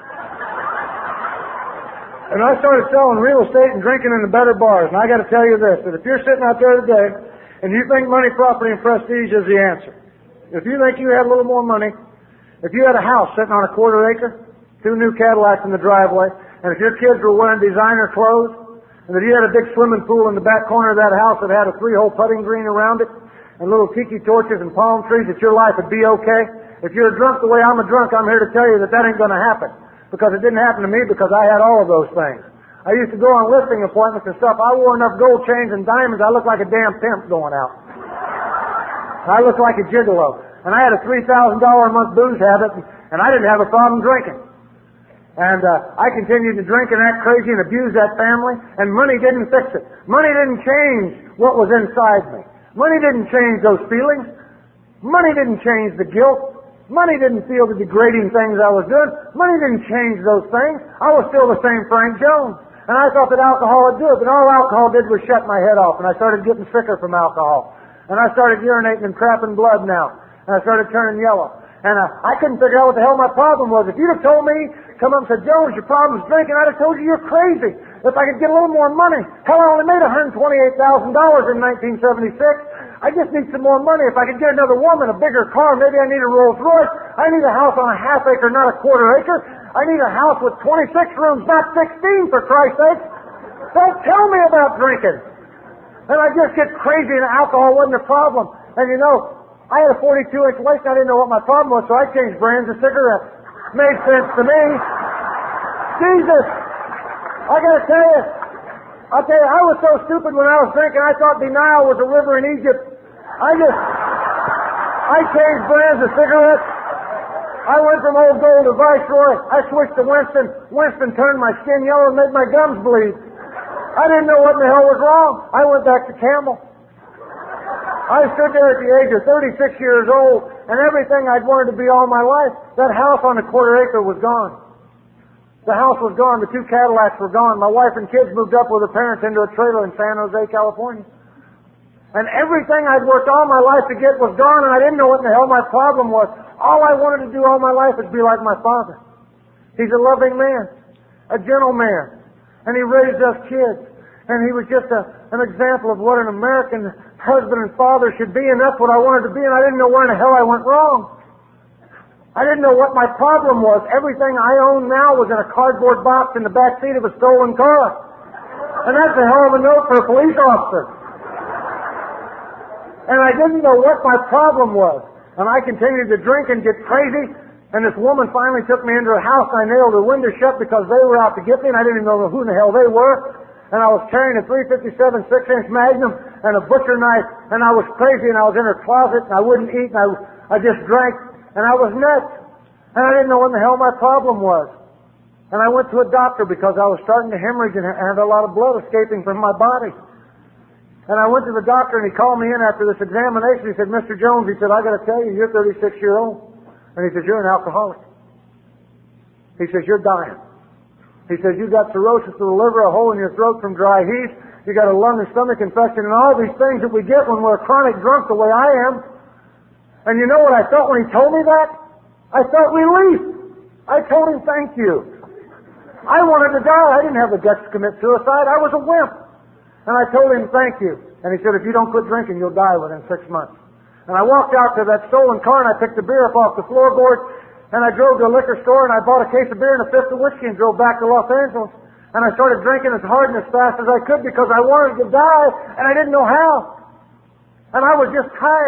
And I started selling real estate and drinking in the better bars. And I got to tell you this, that if you're sitting out there today and you think money, property, and prestige is the answer, if you think you had a little more money, if you had a house sitting on a quarter acre, 2 new Cadillacs in the driveway, and if your kids were wearing designer clothes, and if you had a big swimming pool in the back corner of that house that had a 3-hole putting green around it, and little tiki torches and palm trees, that your life would be okay. If you're drunk the way I'm a drunk, I'm here to tell you that that ain't going to happen. Because it didn't happen to me because I had all of those things. I used to go on listing appointments and stuff. I wore enough gold chains and diamonds, I looked like a damn pimp going out. I looked like a gigolo. And I had a $3,000 a month booze habit, and I didn't have a problem drinking. And I continued to drink and act crazy and abuse that family, and money didn't fix it. Money didn't change what was inside me. Money didn't change those feelings. Money didn't change the guilt. Money didn't feel the degrading things I was doing. Money didn't change those things. I was still the same Frank Jones. And I thought that alcohol would do it, but all alcohol did was shut my head off, and I started getting sicker from alcohol. And I started urinating and crapping blood now. And I started turning yellow. And I couldn't figure out what the hell my problem was. If you'd have told me, come up and said, Jones, your problem's drinking, I'd have told you you're crazy. If I could get a little more money. Hell, I only made $128,000 in 1976. I just need some more money. If I could get another woman, a bigger car, maybe I need a Rolls Royce. I need a house on a half acre, not a quarter acre. I need a house with 26 rooms, not 16, for Christ's sake. Don't tell me about drinking. And I just get crazy and alcohol wasn't a problem. And you know, I had a 42-inch waist and I didn't know what my problem was, so I changed brands of cigarettes. Made sense to me. Jesus! I'll tell you, I was so stupid when I was drinking, I thought denial was a river in Egypt. I changed brands of cigarettes. I went from Old Gold to Viceroy. I switched to Winston. Winston turned my skin yellow and made my gums bleed. I didn't know what in the hell was wrong. I went back to Camel. I stood there at the age of 36 years old, and everything I'd wanted to be all my life, that house on the quarter acre was gone. The house was gone. The 2 Cadillacs were gone. My wife and kids moved up with their parents into a trailer in San Jose, California. And everything I'd worked all my life to get was gone, and I didn't know what in the hell my problem was. All I wanted to do all my life was be like my father. He's a loving man, a gentle man, and he raised us kids. And he was just an example of what an American husband and father should be, and that's what I wanted to be, and I didn't know where in the hell I went wrong. I didn't know what my problem was. Everything I own now was in a cardboard box in the back seat of a stolen car. And that's a hell of a note for a police officer. And I didn't know what my problem was. And I continued to drink and get crazy, and this woman finally took me into a house, and I nailed her window shut because they were out to get me, and I didn't even know who in the hell they were. And I was carrying a .357 6-inch Magnum and a butcher knife, and I was crazy, and I was in her closet, and I wouldn't eat, and I just drank, and I was nuts. And I didn't know what the hell my problem was. And I went to a doctor because I was starting to hemorrhage and have a lot of blood escaping from my body. And I went to the doctor, and he called me in after this examination. He said, Mr. Jones, he said, I got to tell you, you're 36 years old. And he says, you're an alcoholic. He says, you're dying. He says, you got cirrhosis of the liver, a hole in your throat from dry heat. You got a lung and stomach infection, and all these things that we get when we're chronic drunk the way I am. And you know what I felt when he told me that? I felt relief. I told him, thank you. I wanted to die. I didn't have the guts to commit suicide. I was a wimp. And I told him, thank you. And he said, if you don't quit drinking, you'll die within 6 months. And I walked out to that stolen car, and I picked the beer up off the floorboard, and I drove to a liquor store, and I bought a case of beer and a fifth of whiskey and drove back to Los Angeles. And I started drinking as hard and as fast as I could because I wanted to die, and I didn't know how. And I was just tired.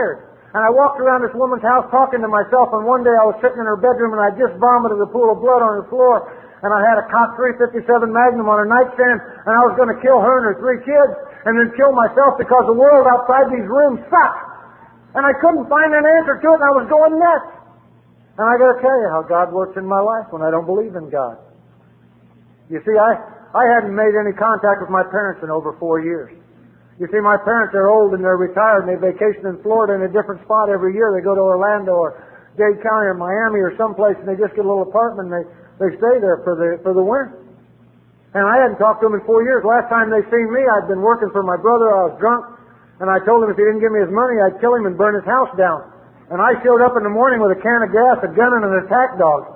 And I walked around this woman's house talking to myself, and one day I was sitting in her bedroom and I just vomited a pool of blood on her floor, and I had a Cock 357 Magnum on her nightstand, and I was going to kill her and her 3 kids, and then kill myself because the world outside these rooms sucked. And I couldn't find an answer to it, and I was going nuts. And I got to tell you how God works in my life when I don't believe in God. You see, I hadn't made any contact with my parents in over 4 years. You see, my parents are old and they're retired and they vacation in Florida in a different spot every year. They go to Orlando or Dade County or Miami or someplace, and they just get a little apartment and they stay there for the winter. And I hadn't talked to them in 4 years. Last time they seen me, I'd been working for my brother. I was drunk, and I told him if he didn't give me his money, I'd kill him and burn his house down. And I showed up in the morning with a can of gas, a gun, and an attack dog.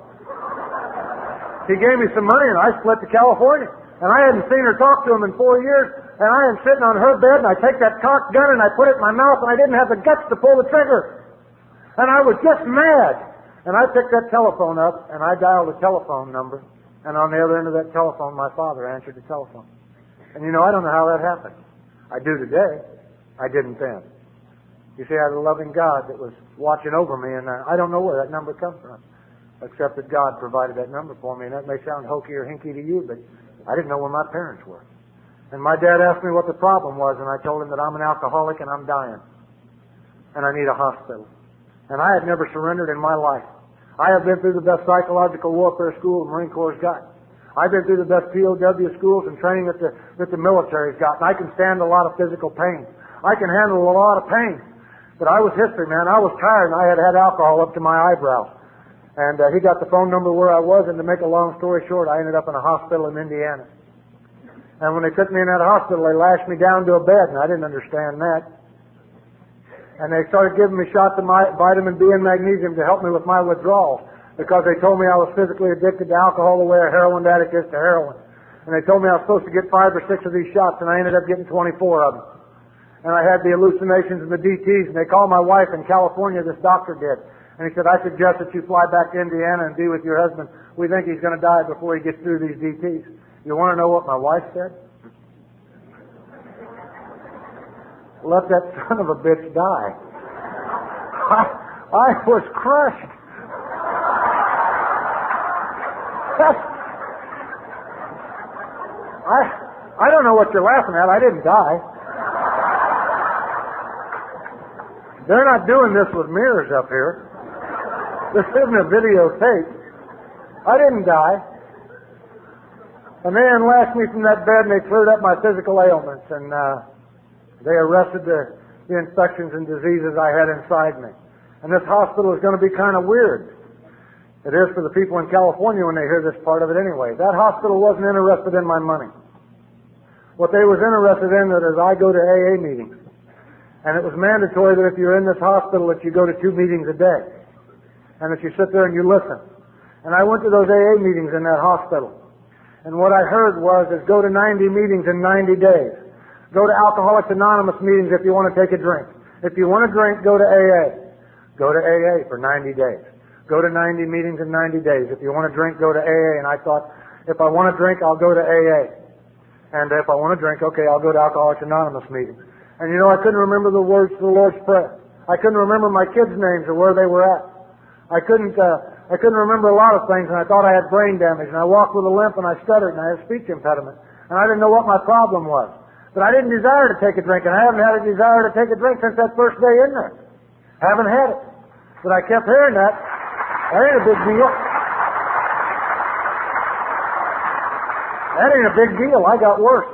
He gave me some money, and I split to California. And I hadn't seen her talk to him in 4 years, and I am sitting on her bed, and I take that cocked gun, and I put it in my mouth, and I didn't have the guts to pull the trigger. And I was just mad. And I picked that telephone up, and I dialed the telephone number, and on the other end of that telephone, my father answered the telephone. And you know, I don't know how that happened. I do today. I didn't then. You see, I had a loving God that was watching over me, and I don't know where that number comes from, except that God provided that number for me. And that may sound hokey or hinky to you, but I didn't know where my parents were. And my dad asked me what the problem was, and I told him that I'm an alcoholic and I'm dying, and I need a hospital. And I had never surrendered in my life. I have been through the best psychological warfare school the Marine Corps has got. I've been through the best POW schools and training that the military's got, and I can stand a lot of physical pain. I can handle a lot of pain. But I was history, man. I was tired, and I had had alcohol up to my eyebrows. And he got the phone number where I was, and to make a long story short, I ended up in a hospital in Indiana. And when they took me in that hospital, they lashed me down to a bed, and I didn't understand that. And they started giving me shots of vitamin B and magnesium to help me with my withdrawals, because they told me I was physically addicted to alcohol the way a heroin addict is to heroin. And they told me I was supposed to get 5 or 6 of these shots, and I ended up getting 24 of them. And I had the hallucinations and the DTs, and they called my wife in California, this doctor did. And he said, I suggest that you fly back to Indiana and be with your husband. We think he's going to die before he gets through these DTs. You want to know what my wife said? Let that son of a bitch die. I was crushed. I don't know what you're laughing at. I didn't die. They're not doing this with mirrors up here. This isn't a videotape. I didn't die. And they unlashed me from that bed, and they cleared up my physical ailments, and they arrested the infections and diseases I had inside me. And this hospital is going to be kind of weird. It is for the people in California when they hear this part of it anyway. That hospital wasn't interested in my money. What they was interested in is I go to AA meetings. And it was mandatory that if you're in this hospital that you go to 2 meetings a day. And that you sit there and you listen. And I went to those AA meetings in that hospital. And what I heard is go to 90 meetings in 90 days. Go to Alcoholics Anonymous meetings if you want to take a drink. If you want to drink, go to AA. Go to AA for 90 days. Go to 90 meetings in 90 days. If you want to drink, go to AA. And I thought, if I want to drink, I'll go to AA. And if I want to drink, okay, I'll go to Alcoholics Anonymous meetings. And you know, I couldn't remember the words to the Lord's Prayer. I couldn't remember my kids' names or where they were at. I couldn't remember a lot of things, and I thought I had brain damage, and I walked with a limp, and I stuttered, and I had a speech impediment. And I didn't know what my problem was. But I didn't desire to take a drink, and I haven't had a desire to take a drink since that first day in there. Haven't had it. But I kept hearing that. That ain't a big deal. That ain't a big deal. I got worse.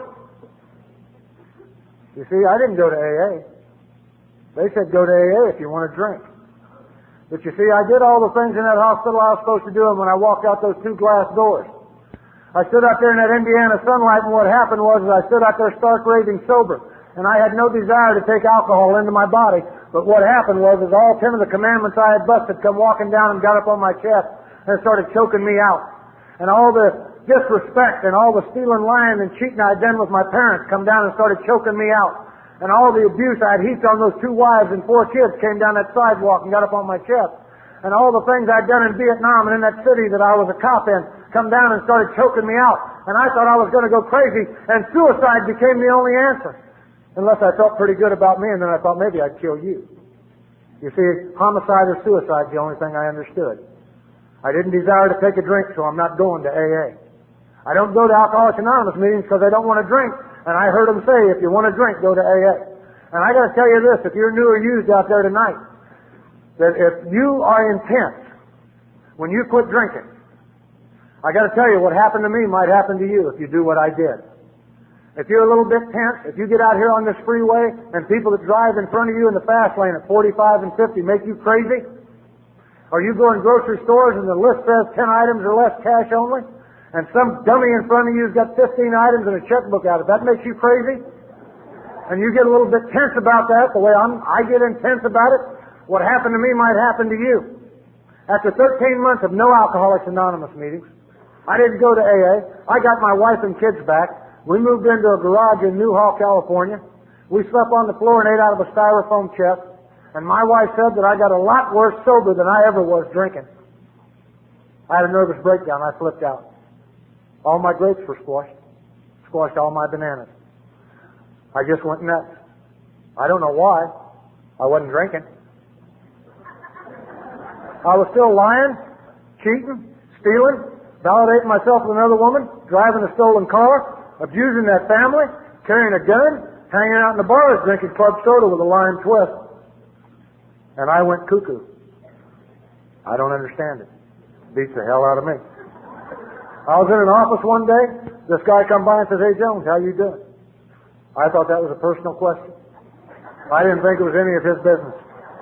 You see, I didn't go to AA. They said go to AA if you want to drink. But you see, I did all the things in that hospital I was supposed to do, and when I walked out those 2 glass doors, I stood out there in that Indiana sunlight, and what happened was I stood out there stark raving sober, and I had no desire to take alcohol into my body. But what happened was all 10 of the commandments I had busted come walking down and got up on my chest and started choking me out. And all the disrespect and all the stealing, lying, and cheating I'd done with my parents come down and started choking me out. And all the abuse I'd heaped on those 2 wives and 4 kids came down that sidewalk and got up on my chest. And all the things I'd done in Vietnam and in that city that I was a cop in come down and started choking me out. And I thought I was going to go crazy, and suicide became the only answer. Unless I felt pretty good about me, and then I thought maybe I'd kill you. You see, homicide or suicide is the only thing I understood. I didn't desire to take a drink, so I'm not going to AA. I don't go to Alcoholics Anonymous meetings because I don't want to drink, and I heard them say, if you want to drink, go to AA. And I got to tell you this, if you're new or used out there tonight, that if you are intense when you quit drinking, I got to tell you, what happened to me might happen to you if you do what I did. If you're a little bit tense, if you get out here on this freeway and people that drive in front of you in the fast lane at 45 and 50 make you crazy, or you go in grocery stores and the list says 10 items or less cash only, and some dummy in front of you's got 15 items and a checkbook out, if that makes you crazy, and you get a little bit tense about that, the way I get intense about it, what happened to me might happen to you. After 13 months of no Alcoholics Anonymous meetings, I didn't go to AA. I got my wife and kids back. We moved into a garage in Newhall, California. We slept on the floor and ate out of a styrofoam chest. And my wife said that I got a lot worse sober than I ever was drinking. I had a nervous breakdown. I flipped out. All my grapes were squashed. Squashed all my bananas. I just went nuts. I don't know why. I wasn't drinking. I was still lying, cheating, stealing, validating myself with another woman, driving a stolen car, abusing that family, carrying a gun, hanging out in the bars, drinking club soda with a lime twist. And I went cuckoo. I don't understand it. Beats the hell out of me. I was in an office one day. This guy come by and says, "Hey, Jones, how you doing?" I thought that was a personal question. I didn't think it was any of his business.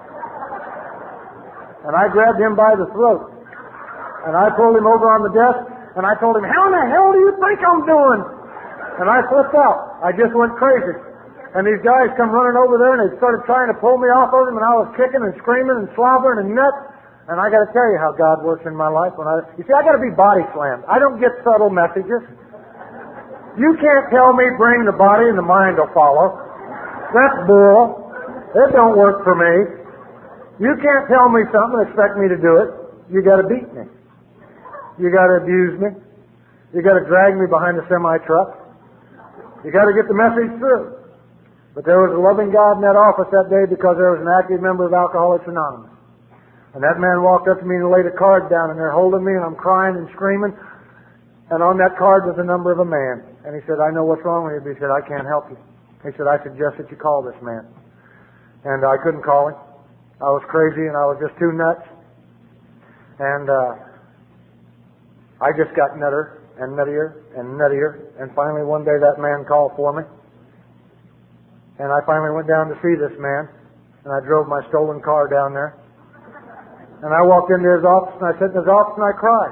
And I grabbed him by the throat. And I pulled him over on the desk, and I told him, "How in the hell do you think I'm doing?" And I flipped out. I just went crazy. And these guys come running over there, and they started trying to pull me off of him, and I was kicking and screaming and slobbering and nuts. And I got to tell you how God works in my life. You see, I got to be body slammed. I don't get subtle messages. You can't tell me bring the body and the mind will follow. That's bull. It don't work for me. You can't tell me something and expect me to do it. You got to beat me. You got to abuse me. You got to drag me behind a semi-truck. You got to get the message through. But there was a loving God in that office that day because there was an active member of Alcoholics Anonymous. And that man walked up to me and laid a card down, and they're holding me, and I'm crying and screaming. And on that card was the number of a man. And he said, "I know what's wrong with you." But he said, "I can't help you." He said, "I suggest that you call this man." And I couldn't call him. I was crazy, and I was just too nuts. And I just got nutter and nuttier and nuttier. And finally one day that man called for me. And I finally went down to see this man. And I drove my stolen car down there. And I walked into his office, and I sat in his office, and I cried.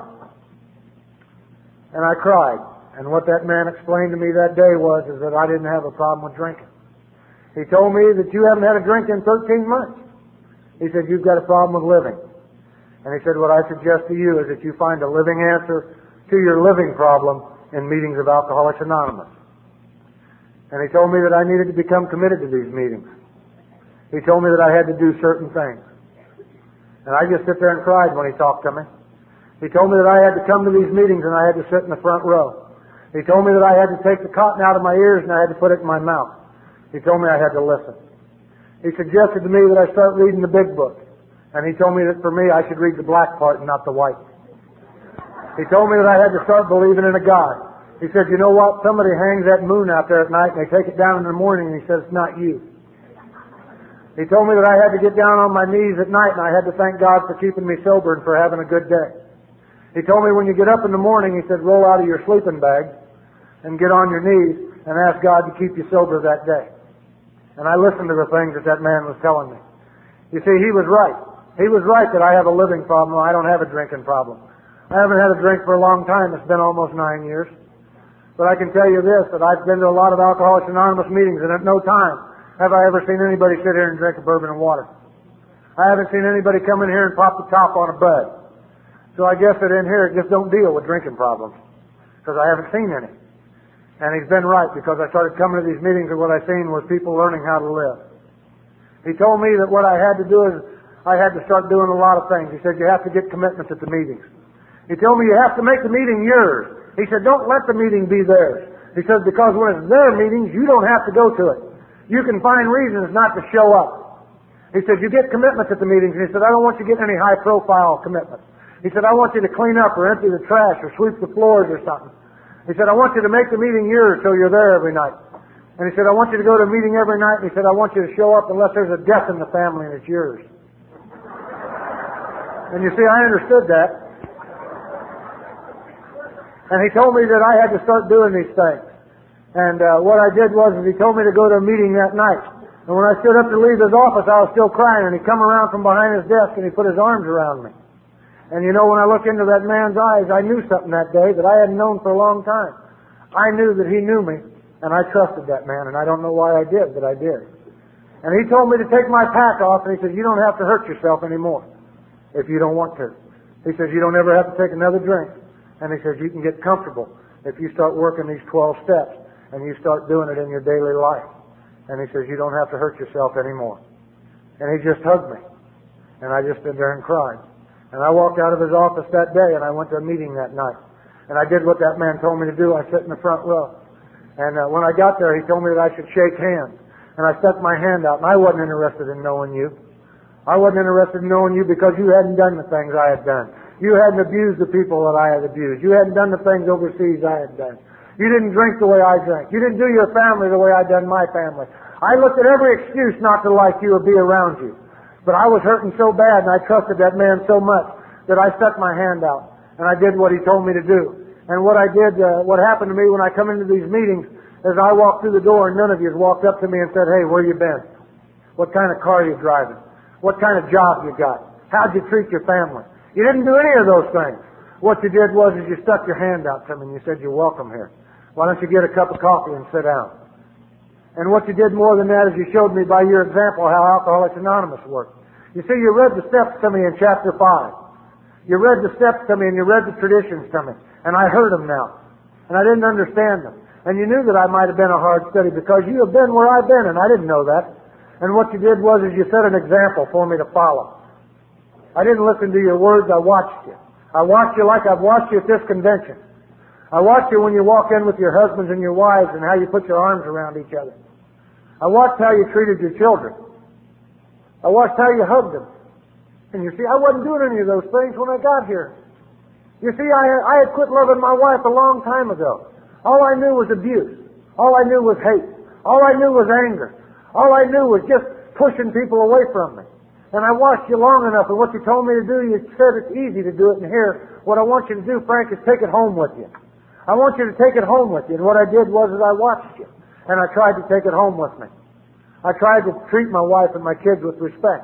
And I cried. And what that man explained to me that day is that I didn't have a problem with drinking. He told me that you haven't had a drink in 13 months. He said, "You've got a problem with living." And he said, "What I suggest to you is that you find a living answer to your living problem in meetings of Alcoholics Anonymous." And he told me that I needed to become committed to these meetings. He told me that I had to do certain things. And I just sit there and cried when he talked to me. He told me that I had to come to these meetings and I had to sit in the front row. He told me that I had to take the cotton out of my ears and I had to put it in my mouth. He told me I had to listen. He suggested to me that I start reading the big book. And he told me that for me I should read the black part and not the white. He told me that I had to start believing in a God. He said, "You know what? Somebody hangs that moon out there at night and they take it down in the morning," and he says, "It's not you." He told me that I had to get down on my knees at night and I had to thank God for keeping me sober and for having a good day. He told me when you get up in the morning, he said, roll out of your sleeping bag and get on your knees and ask God to keep you sober that day. And I listened to the things that man was telling me. You see, he was right. He was right that I have a living problem. I don't have a drinking problem. I haven't had a drink for a long time. It's been almost 9 years. But I can tell you this, that I've been to a lot of Alcoholics Anonymous meetings, and at no time have I ever seen anybody sit here and drink a bourbon and water. I haven't seen anybody come in here and pop the top on a bud. So I guess that in here it just don't deal with drinking problems, because I haven't seen any. And he's been right, because I started coming to these meetings and what I seen was people learning how to live. He told me that what I had to do is I had to start doing a lot of things. He said, you have to get commitments at the meetings. He told me you have to make the meeting yours. He said, don't let the meeting be theirs. He said, because when it's their meetings, you don't have to go to it. You can find reasons not to show up. He said, you get commitments at the meetings. And he said, I don't want you getting any high-profile commitments. He said, I want you to clean up or empty the trash or sweep the floors or something. He said, I want you to make the meeting yours so you're there every night. And he said, I want you to go to a meeting every night. And he said, I want you to show up unless there's a death in the family and it's yours. And you see, I understood that. And he told me that I had to start doing these things. And what I did was he told me to go to a meeting that night. And when I stood up to leave his office, I was still crying. And he come around from behind his desk and he put his arms around me. And you know, when I looked into that man's eyes, I knew something that day that I hadn't known for a long time. I knew that he knew me, and I trusted that man, and I don't know why I did, but I did. And he told me to take my pack off, and he said, you don't have to hurt yourself anymore if you don't want to. He says, you don't ever have to take another drink. And he says, you can get comfortable if you start working these 12 steps, and you start doing it in your daily life. And he says, you don't have to hurt yourself anymore. And he just hugged me, and I just stood there and cried. And I walked out of his office that day, and I went to a meeting that night. And I did what that man told me to do. I sat in the front row. And when I got there, he told me that I should shake hands. And I stuck my hand out, and I wasn't interested in knowing you. I wasn't interested in knowing you because you hadn't done the things I had done. You hadn't abused the people that I had abused. You hadn't done the things overseas I had done. You didn't drink the way I drank. You didn't do your family the way I done my family. I looked at every excuse not to like you or be around you. But I was hurting so bad, and I trusted that man so much that I stuck my hand out, and I did what he told me to do. And what I did, what happened to me when I come into these meetings is I walked through the door, and none of you walked up to me and said, hey, where you been? What kind of car you driving? What kind of job you got? How'd you treat your family? You didn't do any of those things. What you did was you stuck your hand out to me, and you said, you're welcome here. Why don't you get a cup of coffee and sit down? And what you did more than that is you showed me by your example how Alcoholics Anonymous worked. You see, you read the steps to me in chapter 5. You read the steps to me and you read the traditions to me. And I heard them now. And I didn't understand them. And you knew that I might have been a hard study because you have been where I've been, and I didn't know that. And what you did was you set an example for me to follow. I didn't listen to your words, I watched you. I watched you like I've watched you at this convention. I watched you when you walk in with your husbands and your wives and how you put your arms around each other. I watched how you treated your children. I watched how you hugged them. And you see, I wasn't doing any of those things when I got here. You see, I had quit loving my wife a long time ago. All I knew was abuse. All I knew was hate. All I knew was anger. All I knew was just pushing people away from me. And I watched you long enough, and what you told me to do, you said it's easy to do it. And here, what I want you to do, Frank, is take it home with you. I want you to take it home with you. And what I did was I watched you, and I tried to take it home with me. I tried to treat my wife and my kids with respect.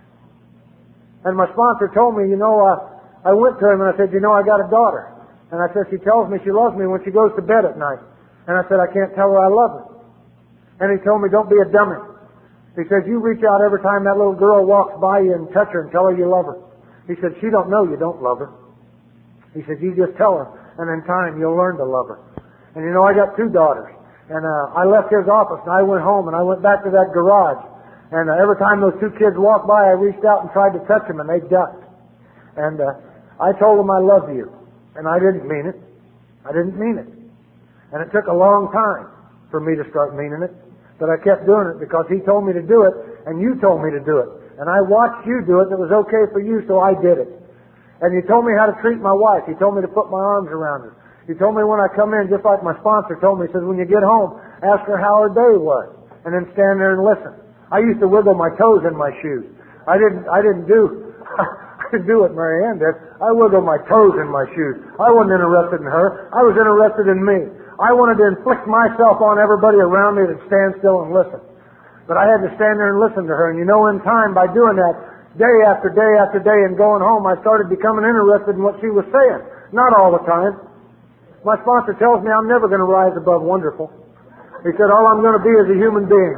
And my sponsor told me, I went to him and I said, I got a daughter. And I said, she tells me she loves me when she goes to bed at night. And I said, I can't tell her I love her. And he told me, don't be a dummy. He says, you reach out every time that little girl walks by you and touch her and tell her you love her. He said, she don't know you don't love her. He said, you just tell her, and in time you'll learn to love her. And I got 2 daughters. And I left his office, and I went home, and I went back to that garage. And every time those 2 kids walked by, I reached out and tried to touch them, and they ducked. And I told them I love you. And I didn't mean it. I didn't mean it. And it took a long time for me to start meaning it. But I kept doing it because he told me to do it, and you told me to do it. And I watched you do it, and it was okay for you, so I did it. And you told me how to treat my wife. You told me to put my arms around her. He told me when I come in, just like my sponsor told me, he says, when you get home, ask her how her day was, and then stand there and listen. I used to wiggle my toes in my shoes. I didn't do what Mary Ann did. I wiggled my toes in my shoes. I wasn't interested in her. I was interested in me. I wanted to inflict myself on everybody around me that stand still and listen. But I had to stand there and listen to her. And in time, by doing that, day after day after day and going home, I started becoming interested in what she was saying. Not all the time. My sponsor tells me I'm never going to rise above wonderful. He said, all I'm going to be is a human being.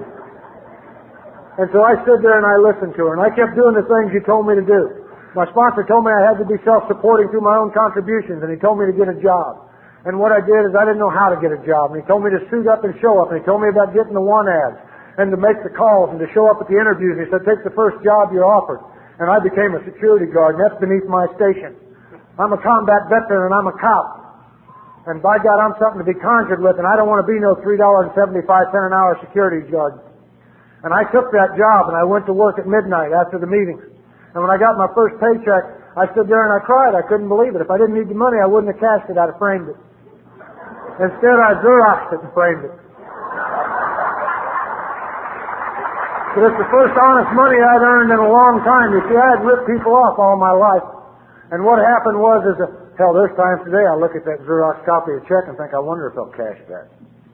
And so I stood there and I listened to her, and I kept doing the things you told me to do. My sponsor told me I had to be self-supporting through my own contributions, and he told me to get a job. And what I did is I didn't know how to get a job, and he told me to suit up and show up, and he told me about getting the want ads, and to make the calls, and to show up at the interviews. He said, take the first job you're offered. And I became a security guard, and that's beneath my station. I'm a combat veteran, and I'm a cop. And by God, I'm something to be conjured with, and I don't want to be no $3.75 an hour security guard. And I took that job and I went to work at midnight after the meetings. And when I got my first paycheck, I stood there and I cried. I couldn't believe it. If I didn't need the money, I wouldn't have cashed it. I'd have framed it. Instead, I Xeroxed it and framed it. But it's the first honest money I'd earned in a long time. You see, I had ripped people off all my life. And what happened was, hell, there's times today I look at that Xerox copy of the check and think, I wonder if they'll cash that.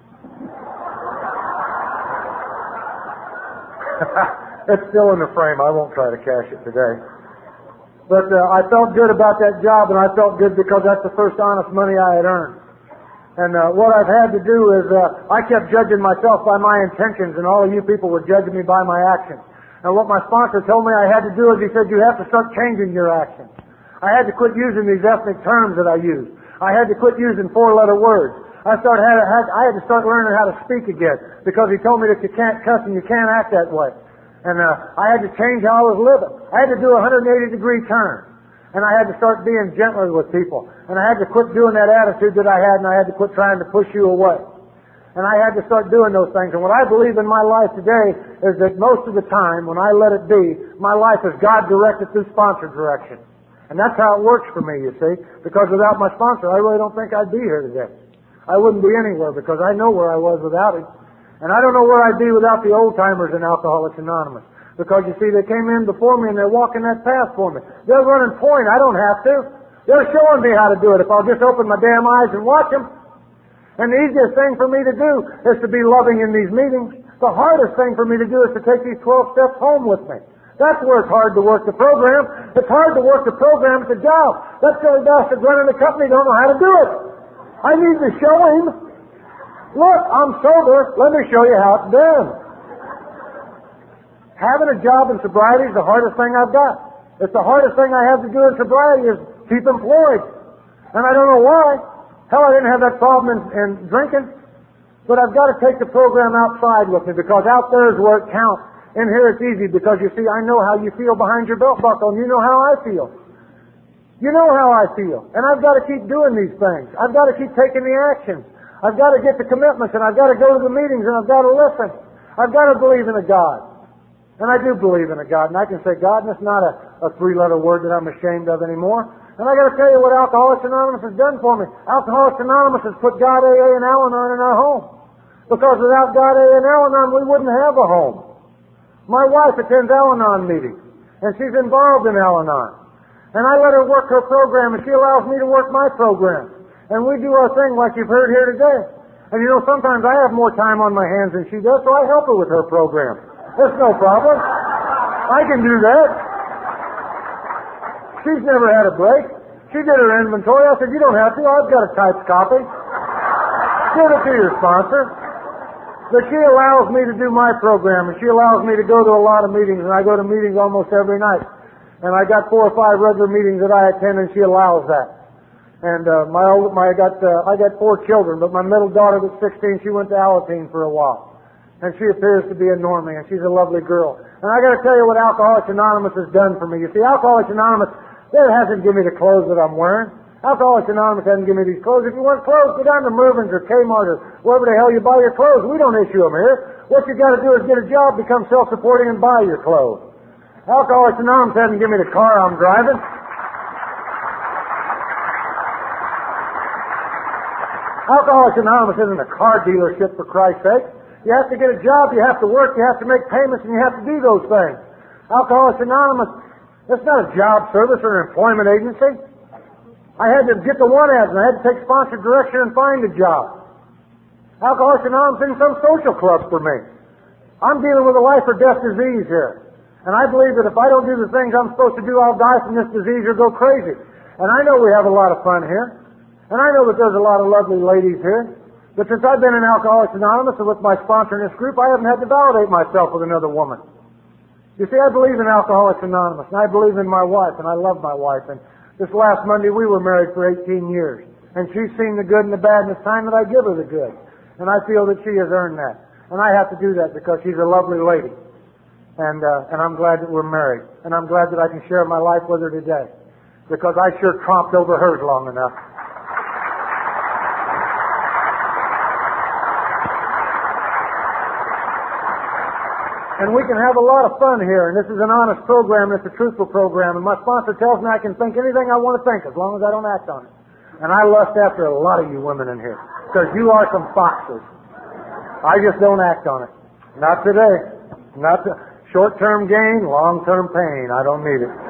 It's still in the frame. I won't try to cash it today. But I felt good about that job, and I felt good because that's the first honest money I had earned. And what I've had to do is I kept judging myself by my intentions, and all of you people were judging me by my actions. And what my sponsor told me I had to do is he said, you have to start changing your actions. I had to quit using these ethnic terms that I used. I had to quit using four-letter words. I had to start learning how to speak again because he told me that you can't cuss and you can't act that way. And I had to change how I was living. I had to do a 180-degree turn. And I had to start being gentler with people. And I had to quit doing that attitude that I had, and I had to quit trying to push you away. And I had to start doing those things. And what I believe in my life today is that most of the time, when I let it be, my life is God-directed through sponsor direction. And that's how it works for me, you see. Because without my sponsor, I really don't think I'd be here today. I wouldn't be anywhere because I know where I was without him. And I don't know where I'd be without the old-timers in Alcoholics Anonymous. Because, you see, they came in before me and they're walking that path for me. They're running point. I don't have to. They're showing me how to do it if I'll just open my damn eyes and watch them. And the easiest thing for me to do is to be loving in these meetings. The hardest thing for me to do is to take these 12 steps home with me. That's where it's hard to work the program. It's hard to work the program at the job. That silly bastard running the company don't know how to do it. I need to show him. Look, I'm sober. Let me show you how it's done. Having a job in sobriety is the hardest thing I've got. It's the hardest thing I have to do in sobriety is keep employed. And I don't know why. Hell, I didn't have that problem in drinking. But I've got to take the program outside with me because out there is where it counts. In here it's easy because, you see, I know how you feel behind your belt buckle and you know how I feel. You know how I feel. And I've got to keep doing these things. I've got to keep taking the actions. I've got to get the commitments and I've got to go to the meetings and I've got to listen. I've got to believe in a God. And I do believe in a God. And I can say God, and it's not a three-letter word that I'm ashamed of anymore. And I got to tell you what Alcoholics Anonymous has done for me. Alcoholics Anonymous has put God, AA, and Al-Anon in our home. Because without God, AA, and Al-Anon, we wouldn't have a home. My wife attends Al-Anon meetings, and she's involved in Al-Anon. And I let her work her program, and she allows me to work my program. And we do our thing like you've heard here today. And you know, sometimes I have more time on my hands than she does, so I help her with her program. That's no problem. I can do that. She's never had a break. She did her inventory. I said, you don't have to. I've got a typed copy. Give it to your sponsor. But she allows me to do my program, and she allows me to go to a lot of meetings, and I go to meetings almost every night. And I got 4 or 5 regular meetings that I attend, and she allows that. And I got 4 children, but my middle daughter was 16. She went to Alateen for a while. And she appears to be a normie, and she's a lovely girl. And I got to tell you what Alcoholics Anonymous has done for me. You see, Alcoholics Anonymous, it hasn't given me the clothes that I'm wearing. Alcoholics Anonymous hasn't given me these clothes. If you want clothes, go down to Mervyn's or Kmart or wherever the hell you buy your clothes. We don't issue them here. What you got to do is get a job, become self-supporting, and buy your clothes. Alcoholics Anonymous hasn't given me the car I'm driving. Alcoholics Anonymous isn't a car dealership, for Christ's sake. You have to get a job, you have to work, you have to make payments, and you have to do those things. Alcoholics Anonymous, it's not a job service or an employment agency. I had to get the one ads, and I had to take sponsored direction and find a job. Alcoholics Anonymous isn't some social club for me. I'm dealing with a life or death disease here. And I believe that if I don't do the things I'm supposed to do, I'll die from this disease or go crazy. And I know we have a lot of fun here. And I know that there's a lot of lovely ladies here. But since I've been in Alcoholics Anonymous and with my sponsor in this group, I haven't had to validate myself with another woman. You see, I believe in Alcoholics Anonymous, and I believe in my wife, and I love my wife. And this last Monday, we were married for 18 years. And she's seen the good and the bad, and it's time that I give her the good. And I feel that she has earned that. And I have to do that because she's a lovely lady. And I'm glad that we're married. And I'm glad that I can share my life with her today. Because I sure tromped over hers long enough. And we can have a lot of fun here, and this is an honest program, it's a truthful program, and my sponsor tells me I can think anything I want to think as long as I don't act on it. And I lust after a lot of you women in here, because you are some foxes. I just don't act on it. Not today. Not to, short-term gain, long-term pain. I don't need it.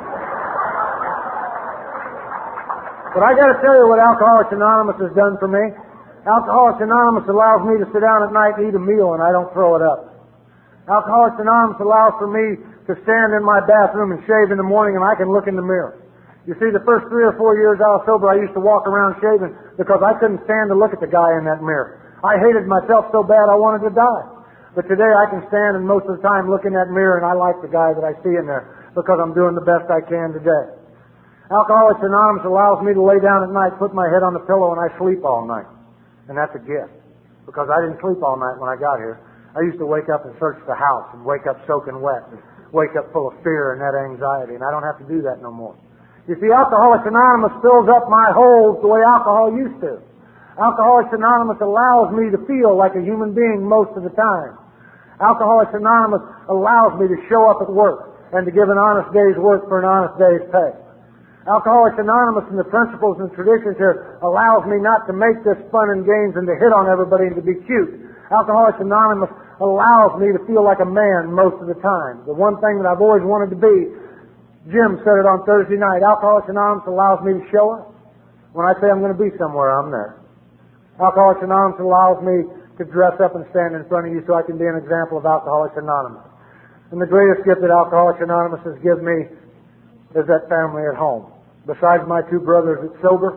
But I got to tell you what Alcoholics Anonymous has done for me. Alcoholics Anonymous allows me to sit down at night and eat a meal, and I don't throw it up. Alcoholics Anonymous allows for me to stand in my bathroom and shave in the morning, and I can look in the mirror. You see, the first 3 or 4 years I was sober, I used to walk around shaving because I couldn't stand to look at the guy in that mirror. I hated myself so bad I wanted to die. But today I can stand and most of the time look in that mirror, and I like the guy that I see in there because I'm doing the best I can today. Alcoholics Anonymous allows me to lay down at night, put my head on the pillow, and I sleep all night. And that's a gift, because I didn't sleep all night when I got here. I used to wake up and search the house and wake up soaking wet and wake up full of fear and that anxiety, and I don't have to do that no more. You see, Alcoholics Anonymous fills up my holes the way alcohol used to. Alcoholics Anonymous allows me to feel like a human being most of the time. Alcoholics Anonymous allows me to show up at work and to give an honest day's work for an honest day's pay. Alcoholics Anonymous and the principles and traditions here allows me not to make this fun and games and to hit on everybody and to be cute. Alcoholics Anonymous allows me to feel like a man most of the time. The one thing that I've always wanted to be, Jim said it on Thursday night, Alcoholics Anonymous allows me to show up. When I say I'm going to be somewhere, I'm there. Alcoholics Anonymous allows me to dress up and stand in front of you so I can be an example of Alcoholics Anonymous. And the greatest gift that Alcoholics Anonymous has given me is that family at home. Besides my 2 brothers that's sober,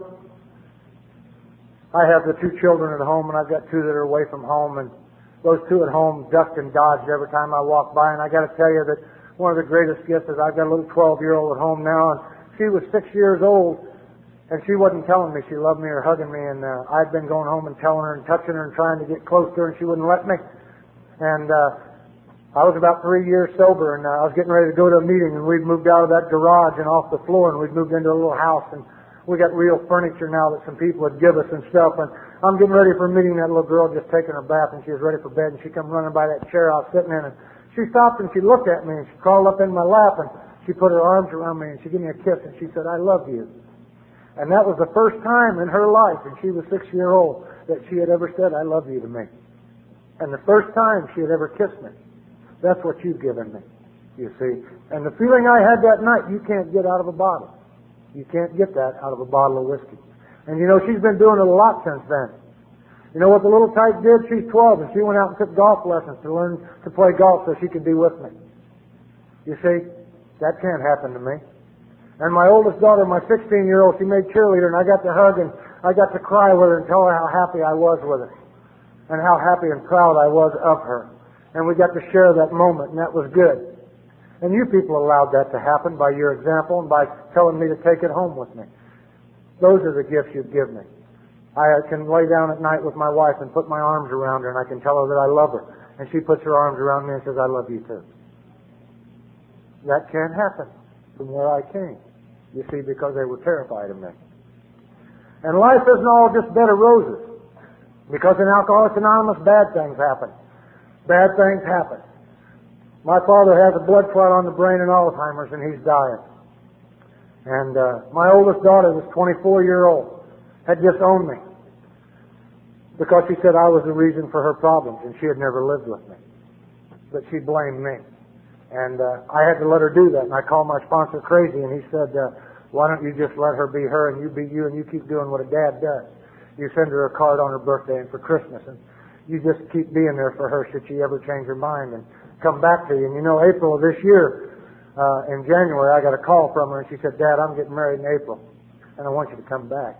I have the 2 children at home, and I've got 2 that are away from home, and those 2 at home ducked and dodged every time I walked by. And I got to tell you that one of the greatest gifts is I've got a little 12-year-old at home now, and she was 6 years old, and she wasn't telling me she loved me or hugging me, and I'd been going home and telling her and touching her and trying to get close to her, and she wouldn't let me. And I was about 3 years sober, and I was getting ready to go to a meeting, and we'd moved out of that garage and off the floor, and we'd moved into a little house, and we got real furniture now that some people would give us and stuff, and I'm getting ready for a meeting. That little girl just taking her bath, and she was ready for bed, and she come running by that chair I was sitting in, and she stopped and she looked at me, and she crawled up in my lap, and she put her arms around me, and she gave me a kiss, and she said, "I love you." And that was the first time in her life, and she was 6-year-old, that she had ever said, "I love you" to me. And the first time she had ever kissed me. That's what you've given me, you see. And the feeling I had that night, you can't get out of a bottle. You can't get that out of a bottle of whiskey. And you know, she's been doing it a lot since then. You know what the little tyke did? She's 12, and she went out and took golf lessons to learn to play golf so she could be with me. You see, that can't happen to me. And my oldest daughter, my 16-year-old, she made cheerleader, and I got to hug and I got to cry with her and tell her how happy I was with her and how happy and proud I was of her. And we got to share that moment, and that was good. And you people allowed that to happen by your example and by telling me to take it home with me. Those are the gifts you've given me. I can lay down at night with my wife and put my arms around her, and I can tell her that I love her. And she puts her arms around me and says, "I love you too." That can't happen from where I came, you see, because they were terrified of me. And life isn't all just bed of roses. Because in Alcoholics Anonymous, bad things happen. Bad things happen. My father has a blood clot on the brain and Alzheimer's, and he's dying. And my oldest daughter was 24-year-old, had disowned me because she said I was the reason for her problems, and she had never lived with me. But she blamed me. And I had to let her do that, and I called my sponsor crazy, and he said, "Why don't you just let her be her, and you be you, and you keep doing what a dad does? You send her a card on her birthday and for Christmas, and you just keep being there for her should she ever change her mind and come back to you." And you know, April of this year, in January, I got a call from her, and she said, "Dad, I'm getting married in April, and I want you to come back."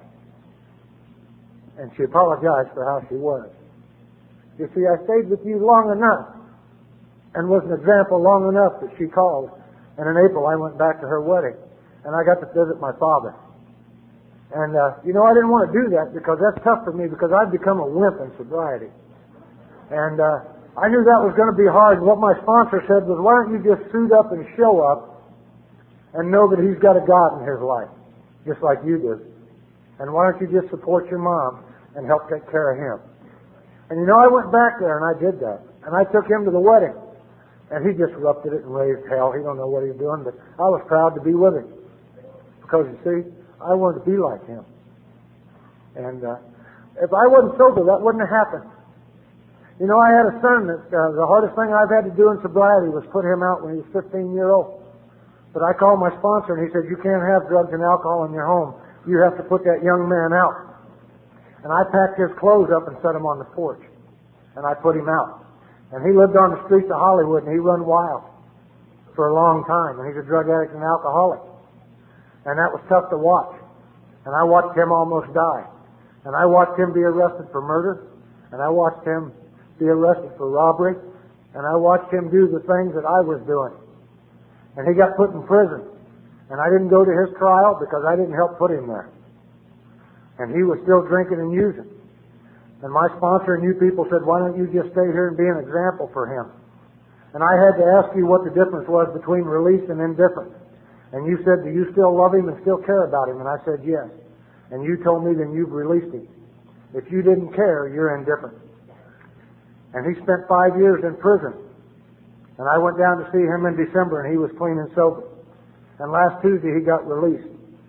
And she apologized for how she was. You see, I stayed with you long enough and was an example long enough that she called. And in April, I went back to her wedding, and I got to visit my father. And, you know, I didn't want to do that because that's tough for me because I'd become a wimp in sobriety. And I knew that was going to be hard. And what my sponsor said was, "Why don't you just suit up and show up and know that he's got a God in his life, just like you do. And why don't you just support your mom and help take care of him?" And you know, I went back there and I did that. And I took him to the wedding. And he disrupted it and raised hell. He don't know what he's doing, but I was proud to be with him. Because, you see, I wanted to be like him. And if I wasn't sober, that wouldn't have happened. You know, I had a son that the hardest thing I've had to do in sobriety was put him out when he was 15-year-old. But I called my sponsor and he said, you can't have drugs and alcohol in your home. You have to put that young man out. And I packed his clothes up and set him on the porch. And I put him out. And he lived on the streets of Hollywood and he run wild for a long time. And he's a drug addict and alcoholic. And that was tough to watch. And I watched him almost die. And I watched him be arrested for murder. And I watched him be arrested for robbery. And I watched him do the things that I was doing. And he got put in prison. And I didn't go to his trial because I didn't help put him there. And he was still drinking and using. And my sponsor and you people said, why don't you just stay here and be an example for him? And I had to ask you what the difference was between release and indifference. And you said, do you still love him and still care about him? And I said, yes. And you told me, then you've released him. If you didn't care, you're indifferent. And he spent 5 years in prison. And I went down to see him in December, and he was clean and sober. And last Tuesday, he got released.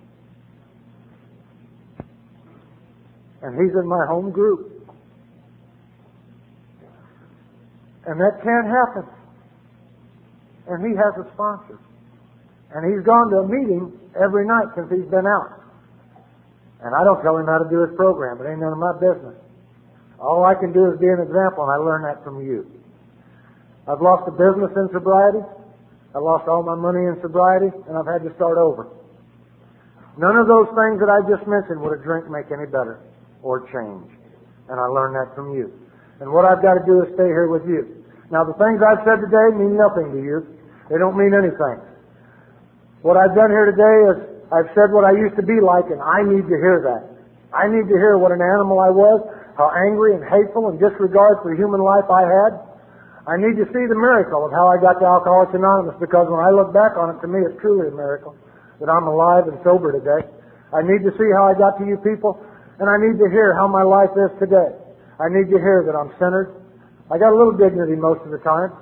And he's in my home group. And that can't happen. And he has a sponsor. And he's gone to a meeting every night since he's been out. And I don't tell him how to do his program. It ain't none of my business. All I can do is be an example, and I learned that from you. I've lost a business in sobriety. I lost all my money in sobriety, and I've had to start over. None of those things that I just mentioned would a drink make any better or change. And I learned that from you. And what I've got to do is stay here with you. Now, the things I've said today mean nothing to you. They don't mean anything. What I've done here today is I've said what I used to be like, and I need to hear that. I need to hear what an animal I was, how angry and hateful and disregard for human life I had. I need to see the miracle of how I got to Alcoholics Anonymous, because when I look back on it, to me it's truly a miracle that I'm alive and sober today. I need to see how I got to you people, and I need to hear how my life is today. I need to hear that I'm centered. I got a little dignity most of the time.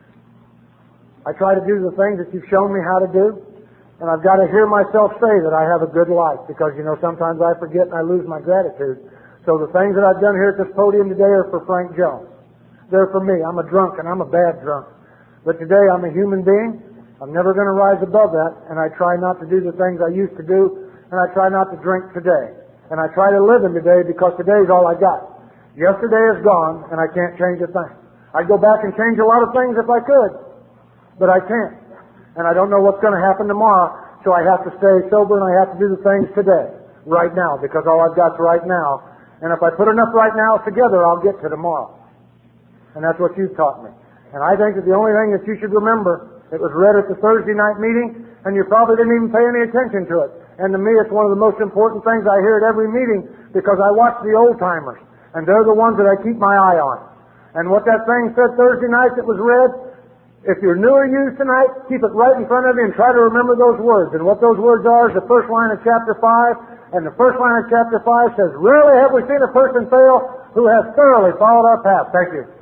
I try to do the things that you've shown me how to do, and I've got to hear myself say that I have a good life, because, you know, sometimes I forget and I lose my gratitude. So the things that I've done here at this podium today are for Frank Jones. They're for me. I'm a drunk, and I'm a bad drunk. But today I'm a human being. I'm never going to rise above that, and I try not to do the things I used to do, and I try not to drink today. And I try to live in today, because today's all I got. Yesterday is gone, and I can't change a thing. I'd go back and change a lot of things if I could, but I can't. And I don't know what's going to happen tomorrow, so I have to stay sober, and I have to do the things today, right now, because all I've got's right now. And if I put enough right now together, I'll get to tomorrow. And that's what you've taught me. And I think that the only thing that you should remember, it was read at the Thursday night meeting, and you probably didn't even pay any attention to it. And to me, it's one of the most important things I hear at every meeting, because I watch the old-timers, and they're the ones that I keep my eye on. And what that thing said Thursday night that was read, if you're new or used tonight, keep it right in front of you and try to remember those words. And what those words are is the first line of chapter 5, and the first line of chapter 5 says, rarely have we seen a person fail who has thoroughly followed our path. Thank you.